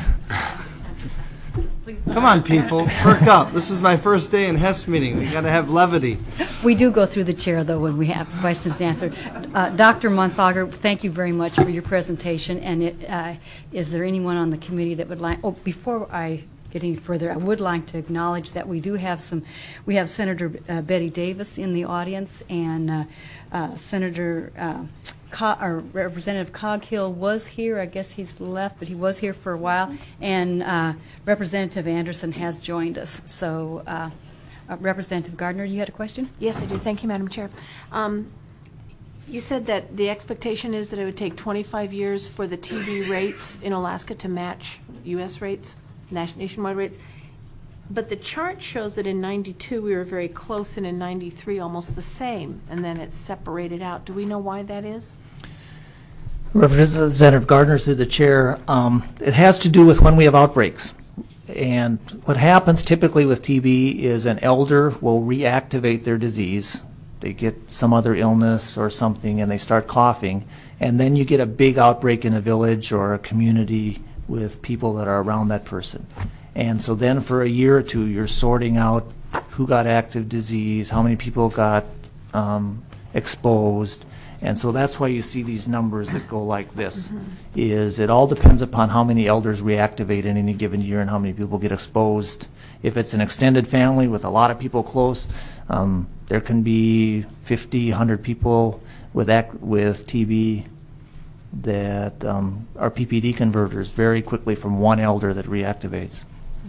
D: Come on, people, perk up. This is my first day in Hess meeting. We got to have levity.
A: We do go through the chair, though, when we have questions to answer. Uh, Doctor Monsager, thank you very much for your presentation. And it, uh, is there anyone on the committee that would like? Oh, before I get any further, I would like to acknowledge that we do have some. We have Senator uh, Betty Davis in the audience, and uh, uh, Senator. Uh, Co- or Representative Coghill was here. I guess he's left, but he was here for a while. And uh, Representative Anderson has joined us. So, uh, uh, Representative Gardner, you had a question?
E: Yes, I do. Thank you, Madam Chair. Um, you said that the expectation is that it would take twenty-five years for the T B rates in Alaska to match U S rates, nationwide rates. But the chart shows that in ninety-two we were very close, and in ninety-three almost the same, and then it's separated out. Do we know why that is?
C: Representative Gardner, through the chair, um, it has to do with when we have outbreaks. And what happens typically with T B is an elder will reactivate their disease. They get some other illness or something, and they start coughing. And then you get a big outbreak in a village or a community with people that are around that person. And so then for a year or two, you're sorting out who got active disease, how many people got um, exposed. And so that's why you see these numbers that go like this, mm-hmm. is it all depends upon how many elders reactivate in any given year and how many people get exposed. If it's an extended family with a lot of people close, um, there can be fifty, one hundred people with, act, with T B that um, are P P D converters very quickly from one elder that reactivates.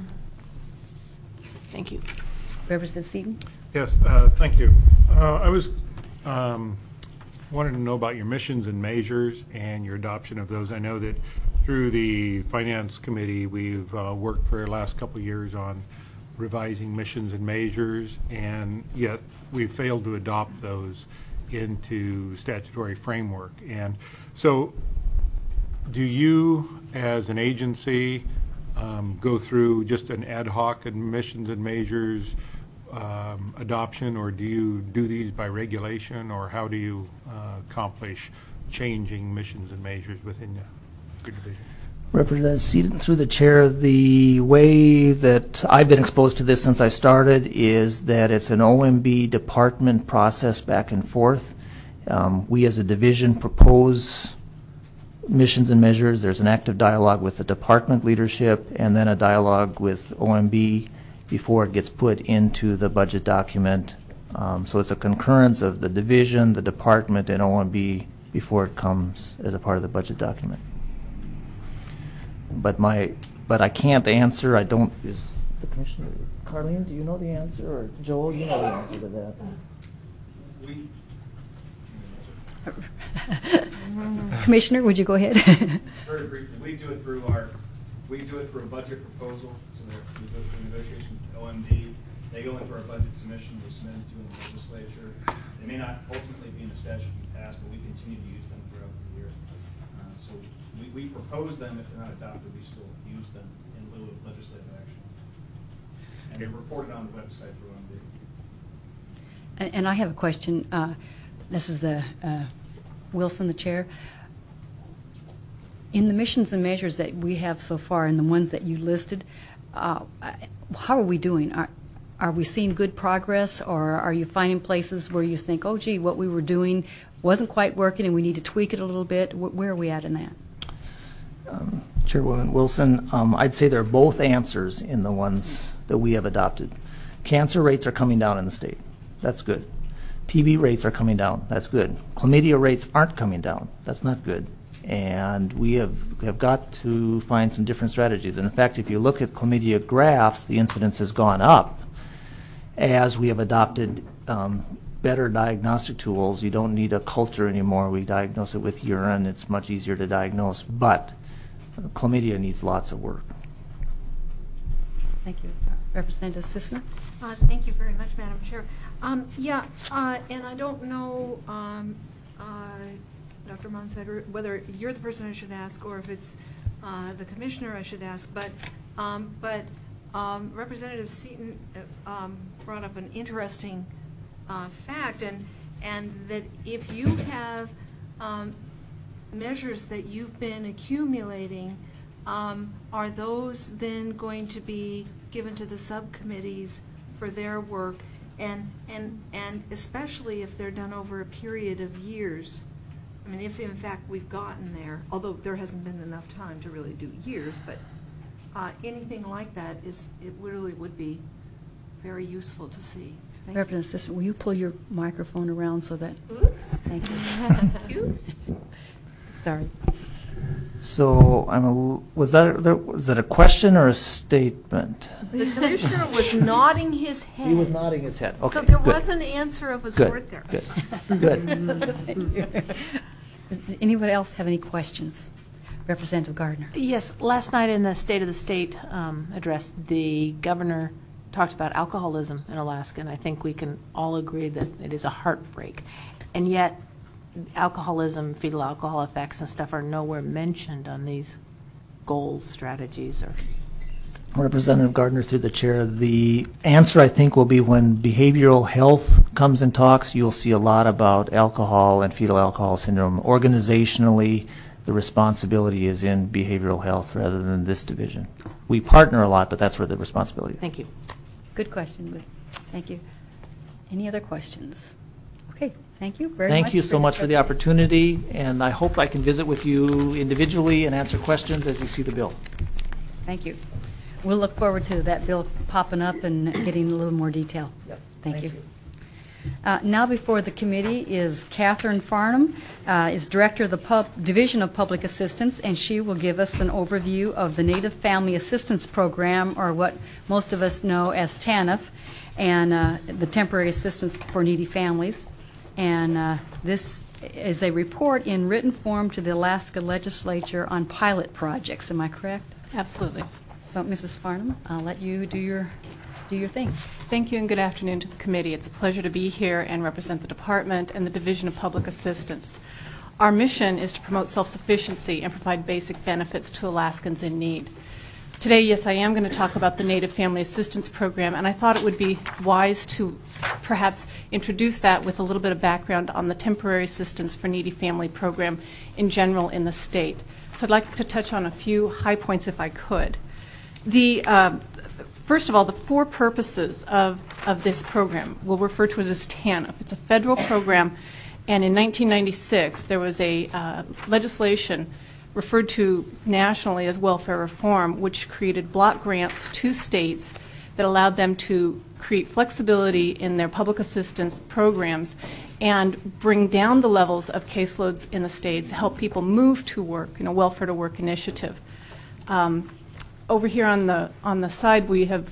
E: Thank you.
A: Representative Seaton?
B: Yes, uh, thank you. Uh, I was um, wanted to know about your missions and measures and your adoption of those. I know that through the Finance Committee, we've uh, worked for the last couple of years on revising missions and measures, and yet we've failed to adopt those into statutory framework. And so do you, as an agency, um, go through just an ad hoc missions and measures um, adoption, or do you do these by regulation, or how do you uh, accomplish changing missions and measures within your division?
C: Representative Seaton, through the chair, the way that I've been exposed to this since I started is that it's an O M B department process back and forth. Um, we as a division propose missions and measures. There's an active dialogue with the department leadership and then a dialogue with O M B before it gets put into the budget document. Um, so it's a concurrence of the division, the department, and O M B before it comes as a part of the budget document. But my, but I can't answer. I don't. Is the commissioner, Carlene? Do you know the answer, or Joel? You know the answer to that.
F: We.
A: Commissioner, would you go ahead?
F: Very briefly, we do it through our, we do it through a budget proposal. So that we go through negotiation with O M D. They go into our budget submission. We submit it to the legislature. They may not ultimately be in a statute we pass, but we continue to use them throughout the year. Uh, so we, we we propose them. If they're not adopted, we still use them in lieu of legislative action. And they're reported on the website through O M D.
A: And and I have a question. Uh, This is the, uh, Wilson, the chair. In the missions and measures that we have so far and the ones that you listed, uh, how are we doing? Are, are we seeing good progress, or are you finding places where you think, oh, gee, what we were doing wasn't quite working and we need to tweak it a little bit? Wh- Where are we at in that?
C: Um, Chairwoman Wilson, um, I'd say there are both answers in the ones that we have adopted. Cancer rates are coming down in the state. That's good. T B rates are coming down. That's good. Chlamydia rates aren't coming down. That's not good. And we have, have got to find some different strategies. And in fact, if you look at chlamydia graphs, the incidence has gone up as we have adopted um, better diagnostic tools. You don't need a culture anymore. We diagnose it with urine. It's much easier to diagnose. But chlamydia needs lots of work.
A: Thank you. Representative Sisna?
G: Uh, Thank you very much, Madam Chair. Um, Yeah, uh, and I don't know, um, uh, Doctor Monsetter, whether you're the person I should ask or if it's uh, the commissioner I should ask, but um, but um, Representative Seaton uh, um, brought up an interesting uh, fact, and and that if you have um, measures that you've been accumulating, um, are those then going to be given to the subcommittees for their work, and and and especially if they're done over a period of years? I mean, if in fact we've gotten there, although there hasn't been enough time to really do years, but uh, anything like that is, it really would be very useful to see. Thank you.
A: Representative Sisna, will you pull your microphone around so that,
G: Oops.
A: thank you.
G: Thank you.
A: Sorry.
C: So I'm a, was that there, was that a question or a statement?
G: The commissioner was nodding his head.
C: He was nodding his head. Okay,
G: So there
C: good.
G: was an answer of a
C: Good,
G: sort there.
C: Good. Good.
A: Thank you. Does anybody else have any questions? Representative Gardner.
E: Yes, last night in the State of the State um, address, the governor talked about alcoholism in Alaska, and I think we can all agree that it is a heartbreak. And yet, alcoholism, fetal alcohol effects and stuff are nowhere mentioned on these goals, strategies, or...
C: Representative Gardner, through the chair, the answer I think will be when behavioral health comes and talks, you'll see a lot about alcohol and fetal alcohol syndrome. Organizationally, the responsibility is in behavioral health rather than this division. We partner a lot, but that's where the responsibility is.
E: Thank you.
A: Good question. Woody. Thank you. Any other questions? Okay, thank you very much.
C: Thank you so
A: your
C: much for the
A: presentation.
C: opportunity, and I hope I can visit with you individually and answer questions as you see the bill.
A: Thank you. We'll look forward to that bill popping up and getting a little more detail.
C: Yes.
A: Thank,
C: Thank
A: you.
C: you.
A: Uh, now before the committee is Catherine Farnham, uh, is Director of the Pub- Division of Public Assistance, and she will give us an overview of the Native Family Assistance Program, or what most of us know as TANF, and uh, the Temporary Assistance for Needy Families. And uh, this is a report in written form to the Alaska Legislature on pilot projects. Am I correct?
H: Absolutely.
A: So, Missus Farnham, I'll let you do your do your thing.
H: Thank you and good afternoon to the committee. It's a pleasure to be here and represent the department and the Division of Public Assistance. Our mission is to promote self-sufficiency and provide basic benefits to Alaskans in need. Today, yes, I am going to talk about the Native Family Assistance Program, and I thought it would be wise to perhaps introduce that with a little bit of background on the Temporary Assistance for Needy Family Program in general in the state. So I'd like to touch on a few high points if I could. The uh, First of all, the four purposes of, of this program, we'll refer to it as TANF. It's a federal program, and in nineteen ninety-six, there was a uh, legislation referred to nationally as welfare reform, which created block grants to states that allowed them to create flexibility in their public assistance programs and bring down the levels of caseloads in the states, help people move to work in a welfare to work initiative. Um, Over here on the on the side, we have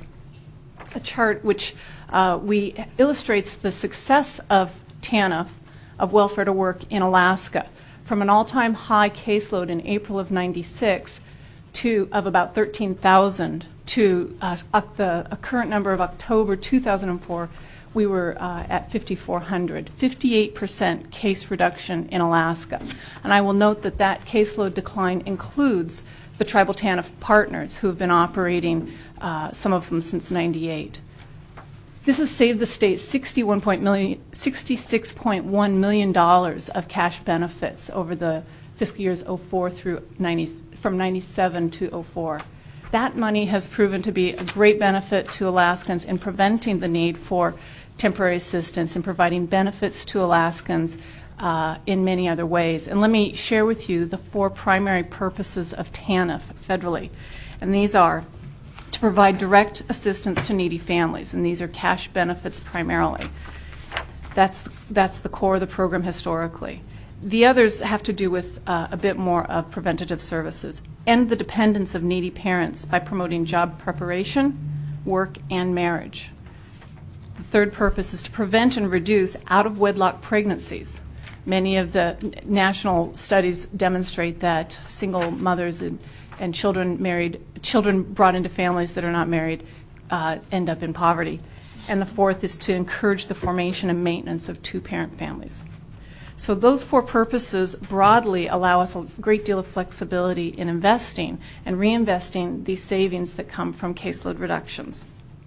H: a chart which uh, we illustrates the success of TANF, of welfare to work in Alaska, from an all-time high caseload in April of ninety-six to of about thirteen thousand to uh, the a current number of October two thousand four, we were uh, at fifty-four hundred, fifty-eight percent case reduction in Alaska. And I will note that that caseload decline includes the Tribal TANF partners who have been operating, uh, some of them since ninety-eight. This has saved the state sixty-one point million, sixty-six point one million dollars of cash benefits over the fiscal years oh four through ninety, from ninety-seven to oh four. That money has proven to be a great benefit to Alaskans in preventing the need for temporary assistance and providing benefits to Alaskans uh, in many other ways. And let me share with you the four primary purposes of TANF federally. And these are to provide direct assistance to needy families, and these are cash benefits primarily. That's, that's the core of the program historically. The others have to do with uh, a bit more of preventative services. End the dependence of needy parents by promoting job preparation, work, and marriage. The third purpose is to prevent and reduce out-of-wedlock pregnancies. Many of the n- national studies demonstrate that single mothers and, and children married, children brought into families that are not married uh, end up in poverty. And the fourth is to encourage the formation and maintenance of two-parent families. So those four purposes broadly allow us a great deal of flexibility in investing and reinvesting these savings that come from caseload reductions.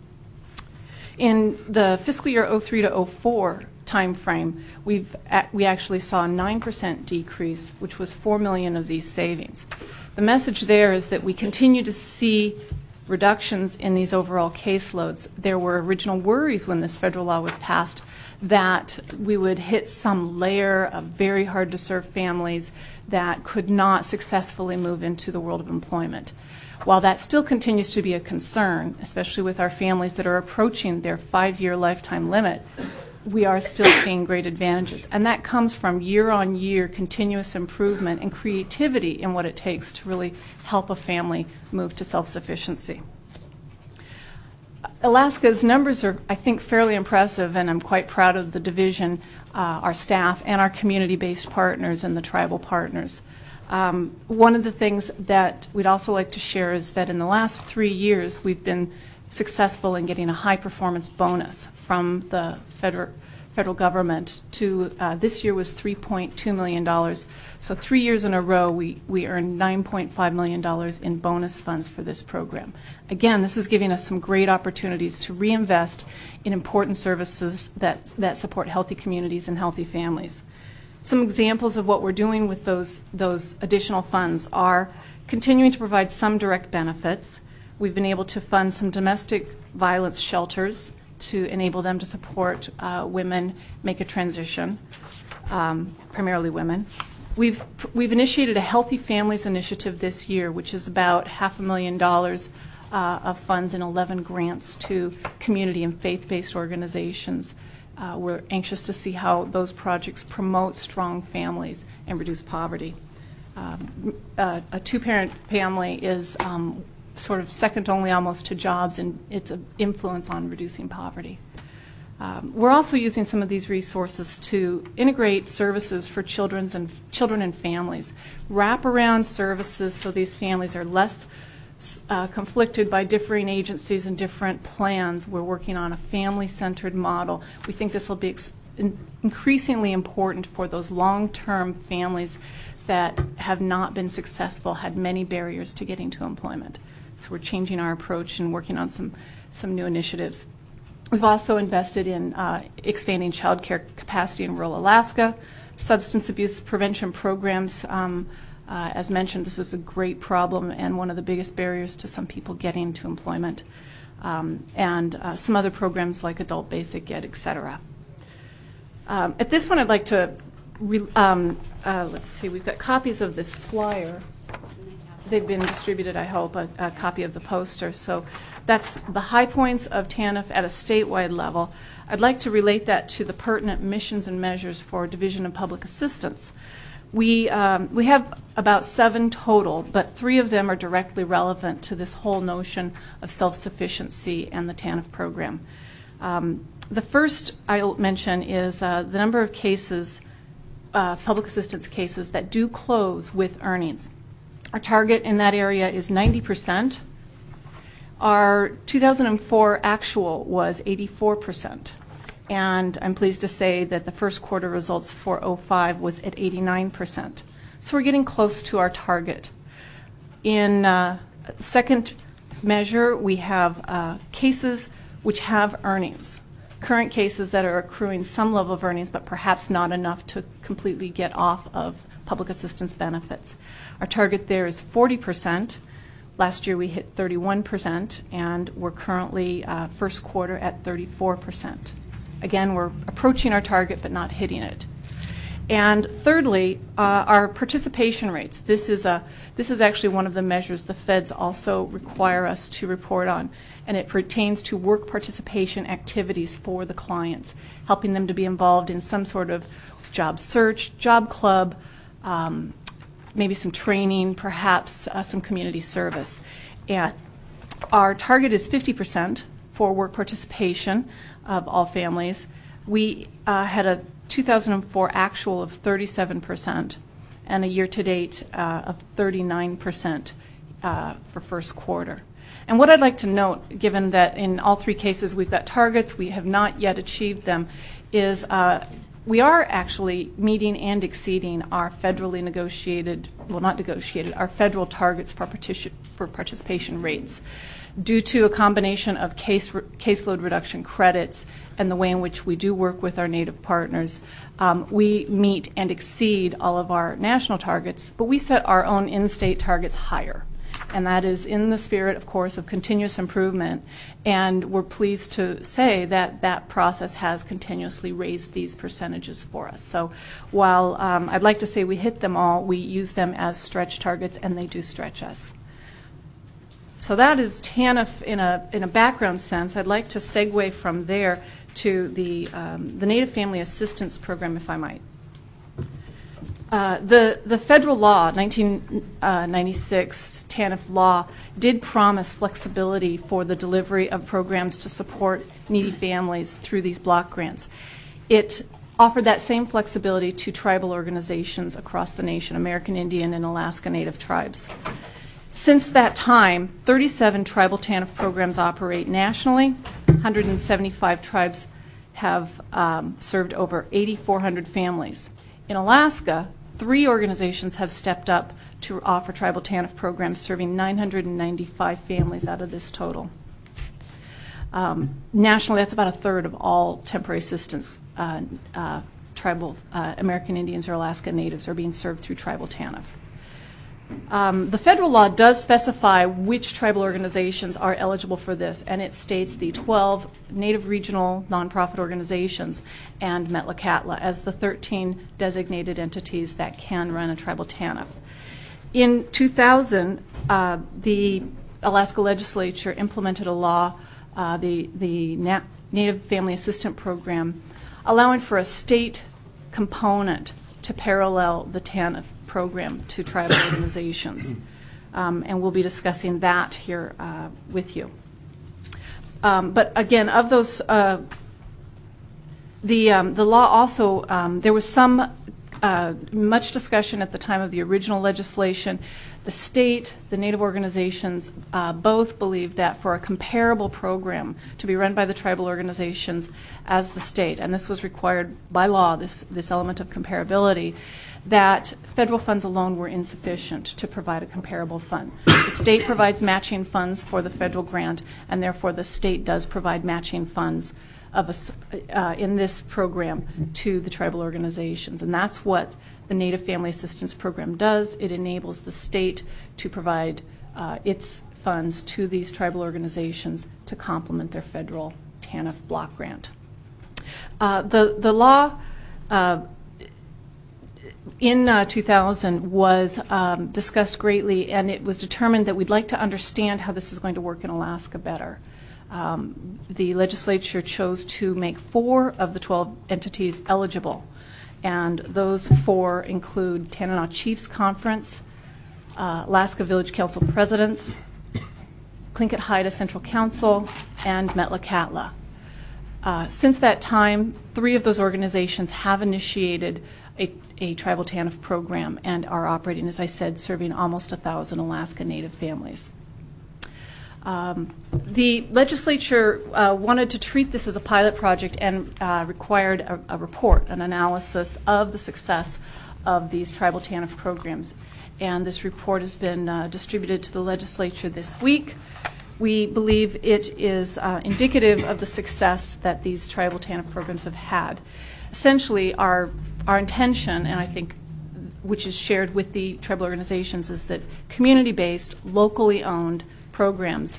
H: In the fiscal year oh three to oh four time frame, we've, we actually saw a nine percent decrease, which was four million dollars of these savings. The message there is that we continue to see reductions in these overall caseloads. There were original worries when this federal law was passed that we would hit some layer of very hard to serve families that could not successfully move into the world of employment. While that still continues to be a concern, especially with our families that are approaching their five-year lifetime limit, we are still seeing great advantages. And that comes from year-on-year continuous improvement and creativity in what it takes to really help a family move to self-sufficiency. Alaska's numbers are, I think, fairly impressive, and I'm quite proud of the division, uh, our staff, and our community-based partners and the tribal partners. Um, one of the things that we'd also like to share is that in the last three years, we've been successful in getting a high-performance bonus from the federal federal government to uh, this year was three point two million dollars. So three years in a row, we, we earned nine point five million dollars in bonus funds for this program. Again, this is giving us some great opportunities to reinvest in important services that, that support healthy communities and healthy families. Some examples of what we're doing with those, those additional funds are continuing to provide some direct benefits. We've been able to fund some domestic violence shelters to enable them to support uh, women make a transition, um, primarily women. We've, we've initiated a Healthy Families Initiative this year, which is about half a million dollars uh, of funds and eleven grants to community and faith-based organizations. Uh, we're anxious to see how those projects promote strong families and reduce poverty. Um, uh, a two-parent family is um, sort of second only almost to jobs and its influence on reducing poverty. Um, we're also using some of these resources to integrate services for children's and children and families, wraparound services so these families are less uh, conflicted by differing agencies and different plans. We're working on a family-centered model. We think this will be ex- in- increasingly important for those long-term families that have not been successful, had many barriers to getting to employment. So we're changing our approach and working on some, some new initiatives. We've also invested in uh, expanding child care capacity in rural Alaska, substance abuse prevention programs. Um, uh, as mentioned, this is a great problem and one of the biggest barriers to some people getting to employment, um, and uh, some other programs like Adult Basic Ed, et cetera. Um, at this point, I'd like to, re- um, uh, let's see, we've got copies of this flyer. They've been distributed, I hope, a, a copy of the poster. So that's the high points of TANF at a statewide level. I'd like to relate that to the pertinent missions and measures for Division of Public Assistance. We, um, we have about seven total, but three of them are directly relevant to this whole notion of self-sufficiency and the TANF program. Um, the first I'll mention is uh, the number of cases, uh, public assistance cases, that do close with earnings. Our target in that area is ninety percent. Our two thousand four actual was eighty-four percent. and I'm pleased to say that the first quarter results for oh five was at eighty-nine percent. So we're getting close to our target. In uh, second measure, we have uh, cases which have earnings, current cases that are accruing some level of earnings, but perhaps not enough to completely get off of public assistance benefits. Our target there is forty percent. Last year we hit thirty-one percent, and we're currently uh, first quarter at thirty-four percent. Again, we're approaching our target but not hitting it. And thirdly, uh, our participation rates. This is a this is actually one of the measures the feds also require us to report on, and it pertains to work participation activities for the clients, helping them to be involved in some sort of job search, job club, um, maybe some training, perhaps uh, some community service. And our target is fifty percent for work participation of all families. We uh, had a two thousand four actual of thirty-seven percent and a year-to-date uh, of thirty-nine percent uh, for first quarter. And what I'd like to note, given that in all three cases we've got targets, we have not yet achieved them, is uh, we are actually meeting and exceeding our federally negotiated, well not negotiated, our federal targets for, partici- for participation rates due to a combination of case re- caseload reduction credits and the way in which we do work with our Native partners. Um, we meet and exceed all of our national targets, but we set our own in-state targets higher. And that is in the spirit, of course, of continuous improvement. And we're pleased to say that that process has continuously raised these percentages for us. So while um, I'd like to say we hit them all, we use them as stretch targets, and they do stretch us. So that is TANF in a in a background sense. I'd like to segue from there to the um, the Native Family Assistance Program, if I might. Uh, the the federal law, nineteen ninety-six TANF law, did promise flexibility for the delivery of programs to support needy families through these block grants. It offered that same flexibility to tribal organizations across the nation, American Indian and Alaska Native tribes. Since that time, thirty-seven tribal TANF programs operate nationally. one hundred seventy-five tribes have um, served over eight thousand four hundred families. In Alaska, three organizations have stepped up to offer tribal TANF programs serving nine hundred ninety-five families out of this total. Um, nationally, that's about a third of all temporary assistance uh, uh, tribal uh, American Indians or Alaska Natives are being served through tribal TANF. Um, the federal law does specify which tribal organizations are eligible for this, and it states the twelve Native regional nonprofit organizations and Metlakatla as the thirteen designated entities that can run a tribal TANF. In two thousand, uh, the Alaska legislature implemented a law, uh, the, the Na- Native Family Assistance Program, allowing for a state component to parallel the TANF program to tribal organizations. Um, and we'll be discussing that here uh, with you. Um, but again, of those, uh, the, um, the law also, um, there was some, uh, much discussion at the time of the original legislation. The state, the Native organizations, uh, both believed that for a comparable program to be run by the tribal organizations as the state, and this was required by law, this, this element of comparability, that federal funds alone were insufficient to provide a comparable fund. The state provides matching funds for the federal grant, and therefore the state does provide matching funds of a, uh, in this program to the tribal organizations. And that's what the Native Family Assistance Program does. It enables the state to provide uh, its funds to these tribal organizations to complement their federal TANF block grant. Uh, the, the law uh, in uh, two thousand was um, discussed greatly, and it was determined that we'd like to understand how this is going to work in Alaska better. Um, the legislature chose to make four of the twelve entities eligible, and those four include Tanana Chiefs Conference, uh, Alaska Village Council Presidents, Tlingit Haida Central Council, and Metlakatla. Uh, since that time, three of those organizations have initiated a, a tribal TANF program and are operating, as I said, serving almost one thousand Alaska Native families. Um, the legislature uh, wanted to treat this as a pilot project and uh, required a, a report, an analysis of the success of these tribal TANF programs. And this report has been uh, distributed to the legislature this week. We believe it is uh, indicative of the success that these tribal TANF programs have had. Essentially, our our intention, and I think which is shared with the tribal organizations, is that community-based, locally owned programs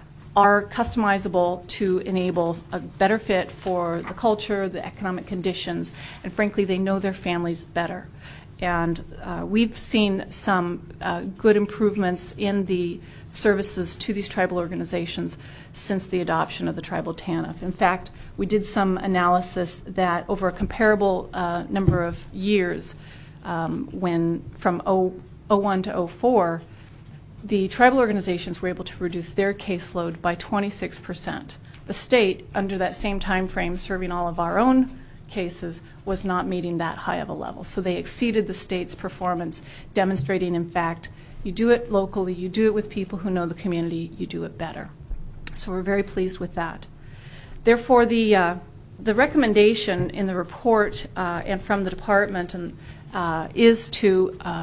H: are customizable to enable a better fit for the culture, the economic conditions, and frankly, they know their families better. And uh, we've seen some uh, good improvements in the services to these tribal organizations since the adoption of the tribal TANF. In fact, we did some analysis that over a comparable uh, number of years, um, when from oh one to oh four, the tribal organizations were able to reduce their caseload by twenty-six percent. The state, under that same time frame, serving all of our own cases, was not meeting that high of a level. So they exceeded the state's performance, demonstrating, in fact, you do it locally, you do it with people who know the community, you do it better. So we're very pleased with that. Therefore, the uh, the recommendation in the report uh, and from the department and, uh, is to uh,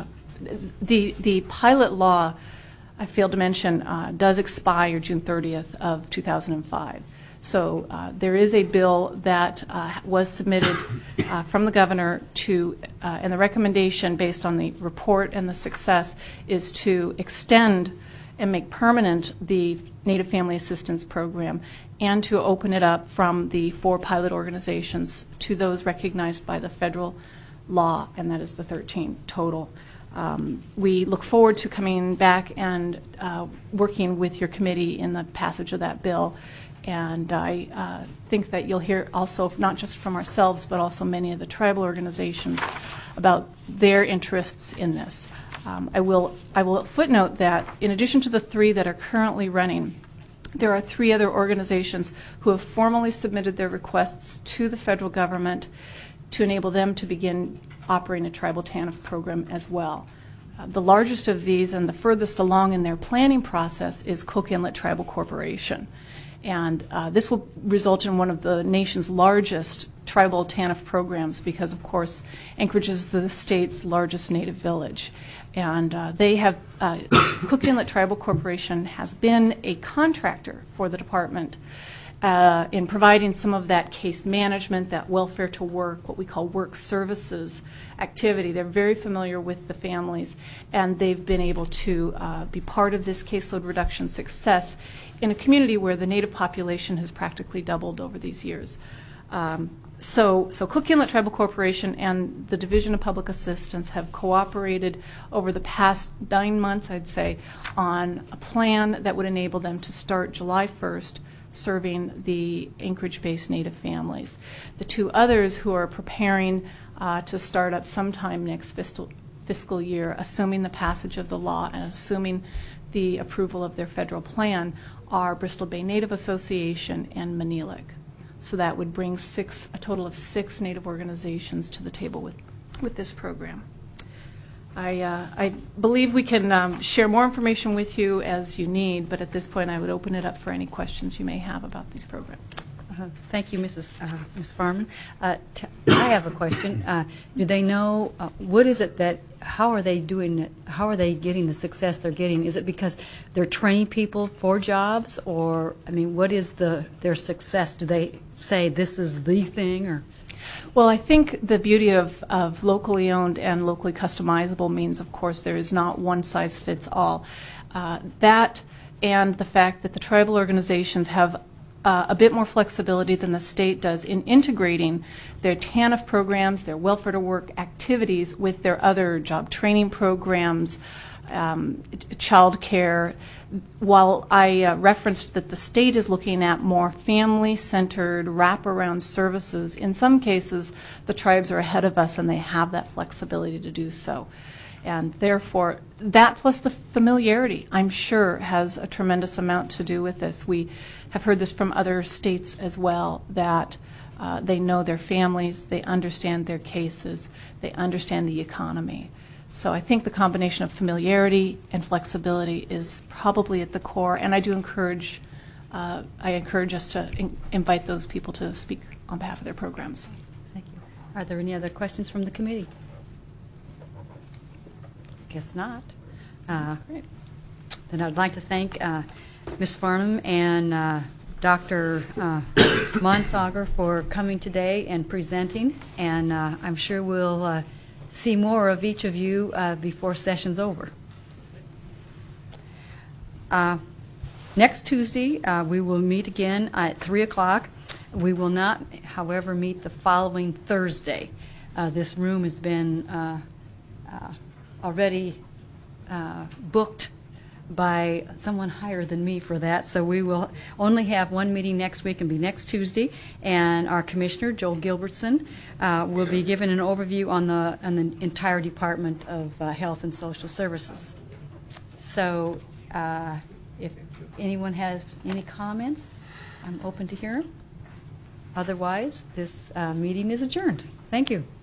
H: the the pilot law, I failed to mention, uh, does expire June thirtieth of two thousand five. So uh, there is a bill that uh, was submitted uh, from the governor to, uh, and the recommendation based on the report and the success is to extend and make permanent the Native Family Assistance Program and to open it up from the four pilot organizations to those recognized by the federal law, and that is the thirteen total. Um, we look forward to coming back and uh, working with your committee in the passage of that bill. And I uh, think that you'll hear also, not just from ourselves, but also many of the tribal organizations about their interests in this. Um, I will I will footnote that in addition to the three that are currently running, there are three other organizations who have formally submitted their requests to the federal government to enable them to begin operating a tribal TANF program as well. Uh, the largest of these and the furthest along in their planning process is Cook Inlet Tribal Corporation. And uh, this will result in one of the nation's largest tribal TANF programs because, of course, Anchorage is the state's largest native village. And uh, they have, uh, Cook Inlet Tribal Corporation has been a contractor for the department uh, in providing some of that case management, that welfare to work, what we call work services activity. They're very familiar with the families, and they've been able to uh, be part of this caseload reduction success in a community where the Native population has practically doubled over these years. Um, so, so Cook Inlet Tribal Corporation and the Division of Public Assistance have cooperated over the past nine months, I'd say, on a plan that would enable them to start July first serving the Anchorage-based Native families. The two others who are preparing uh, to start up sometime next fiscal, fiscal year, assuming the passage of the law and assuming the approval of their federal plan, are Bristol Bay Native Association and Manilik. So that would bring six, a total of six Native organizations to the table with, with this program. I, uh, I believe we can um, share more information with you as you need, but at this point I would open it up for any questions you may have about these programs.
A: Uh, thank you, Missus Uh, Miz Farman. Uh, t- I have a question. Uh, do they know uh, what is it that? How are they doing it? How are they getting the success they're getting? Is it because they're training people for jobs, or I mean, what is the their success? Do they say this is the thing, or?
H: Well, I think the beauty of, of locally owned and locally customizable means, of course, there is not one size fits all. Uh, that and the fact that the tribal organizations have uh, a bit more flexibility than the state does in integrating their TANF programs, their welfare to work activities with their other job training programs, um, child care. While I uh, referenced that the state is looking at more family-centered wraparound services, in some cases the tribes are ahead of us and they have that flexibility to do so. And therefore, that plus the familiarity, I'm sure, has a tremendous amount to do with this. We have heard this from other states as well, that uh, they know their families, they understand their cases, they understand the economy. So I think the combination of familiarity and flexibility is probably at the core, and I do encourage, uh, I encourage us to in- invite those people to speak on behalf of their programs.
A: Thank you. Are there any other questions from the committee? Guess not. Uh,
H: Great.
A: Then I'd like to thank uh, Miz Farnham and uh, Doctor Uh, Monsager for coming today and presenting, and uh, I'm sure we'll uh, see more of each of you uh, before session's over. Uh, Next Tuesday, uh, we will meet again at three o'clock. We will not, however, meet the following Thursday. Uh, This room has been uh, uh, already uh, booked by someone higher than me for that, so we will only have one meeting next week and be next Tuesday, and our Commissioner, Joel Gilbertson, uh, will be given an overview on the, on the entire Department of uh, Health and Social Services. So uh, if anyone has any comments, I'm open to hear them. Otherwise, this uh, meeting is adjourned. Thank you.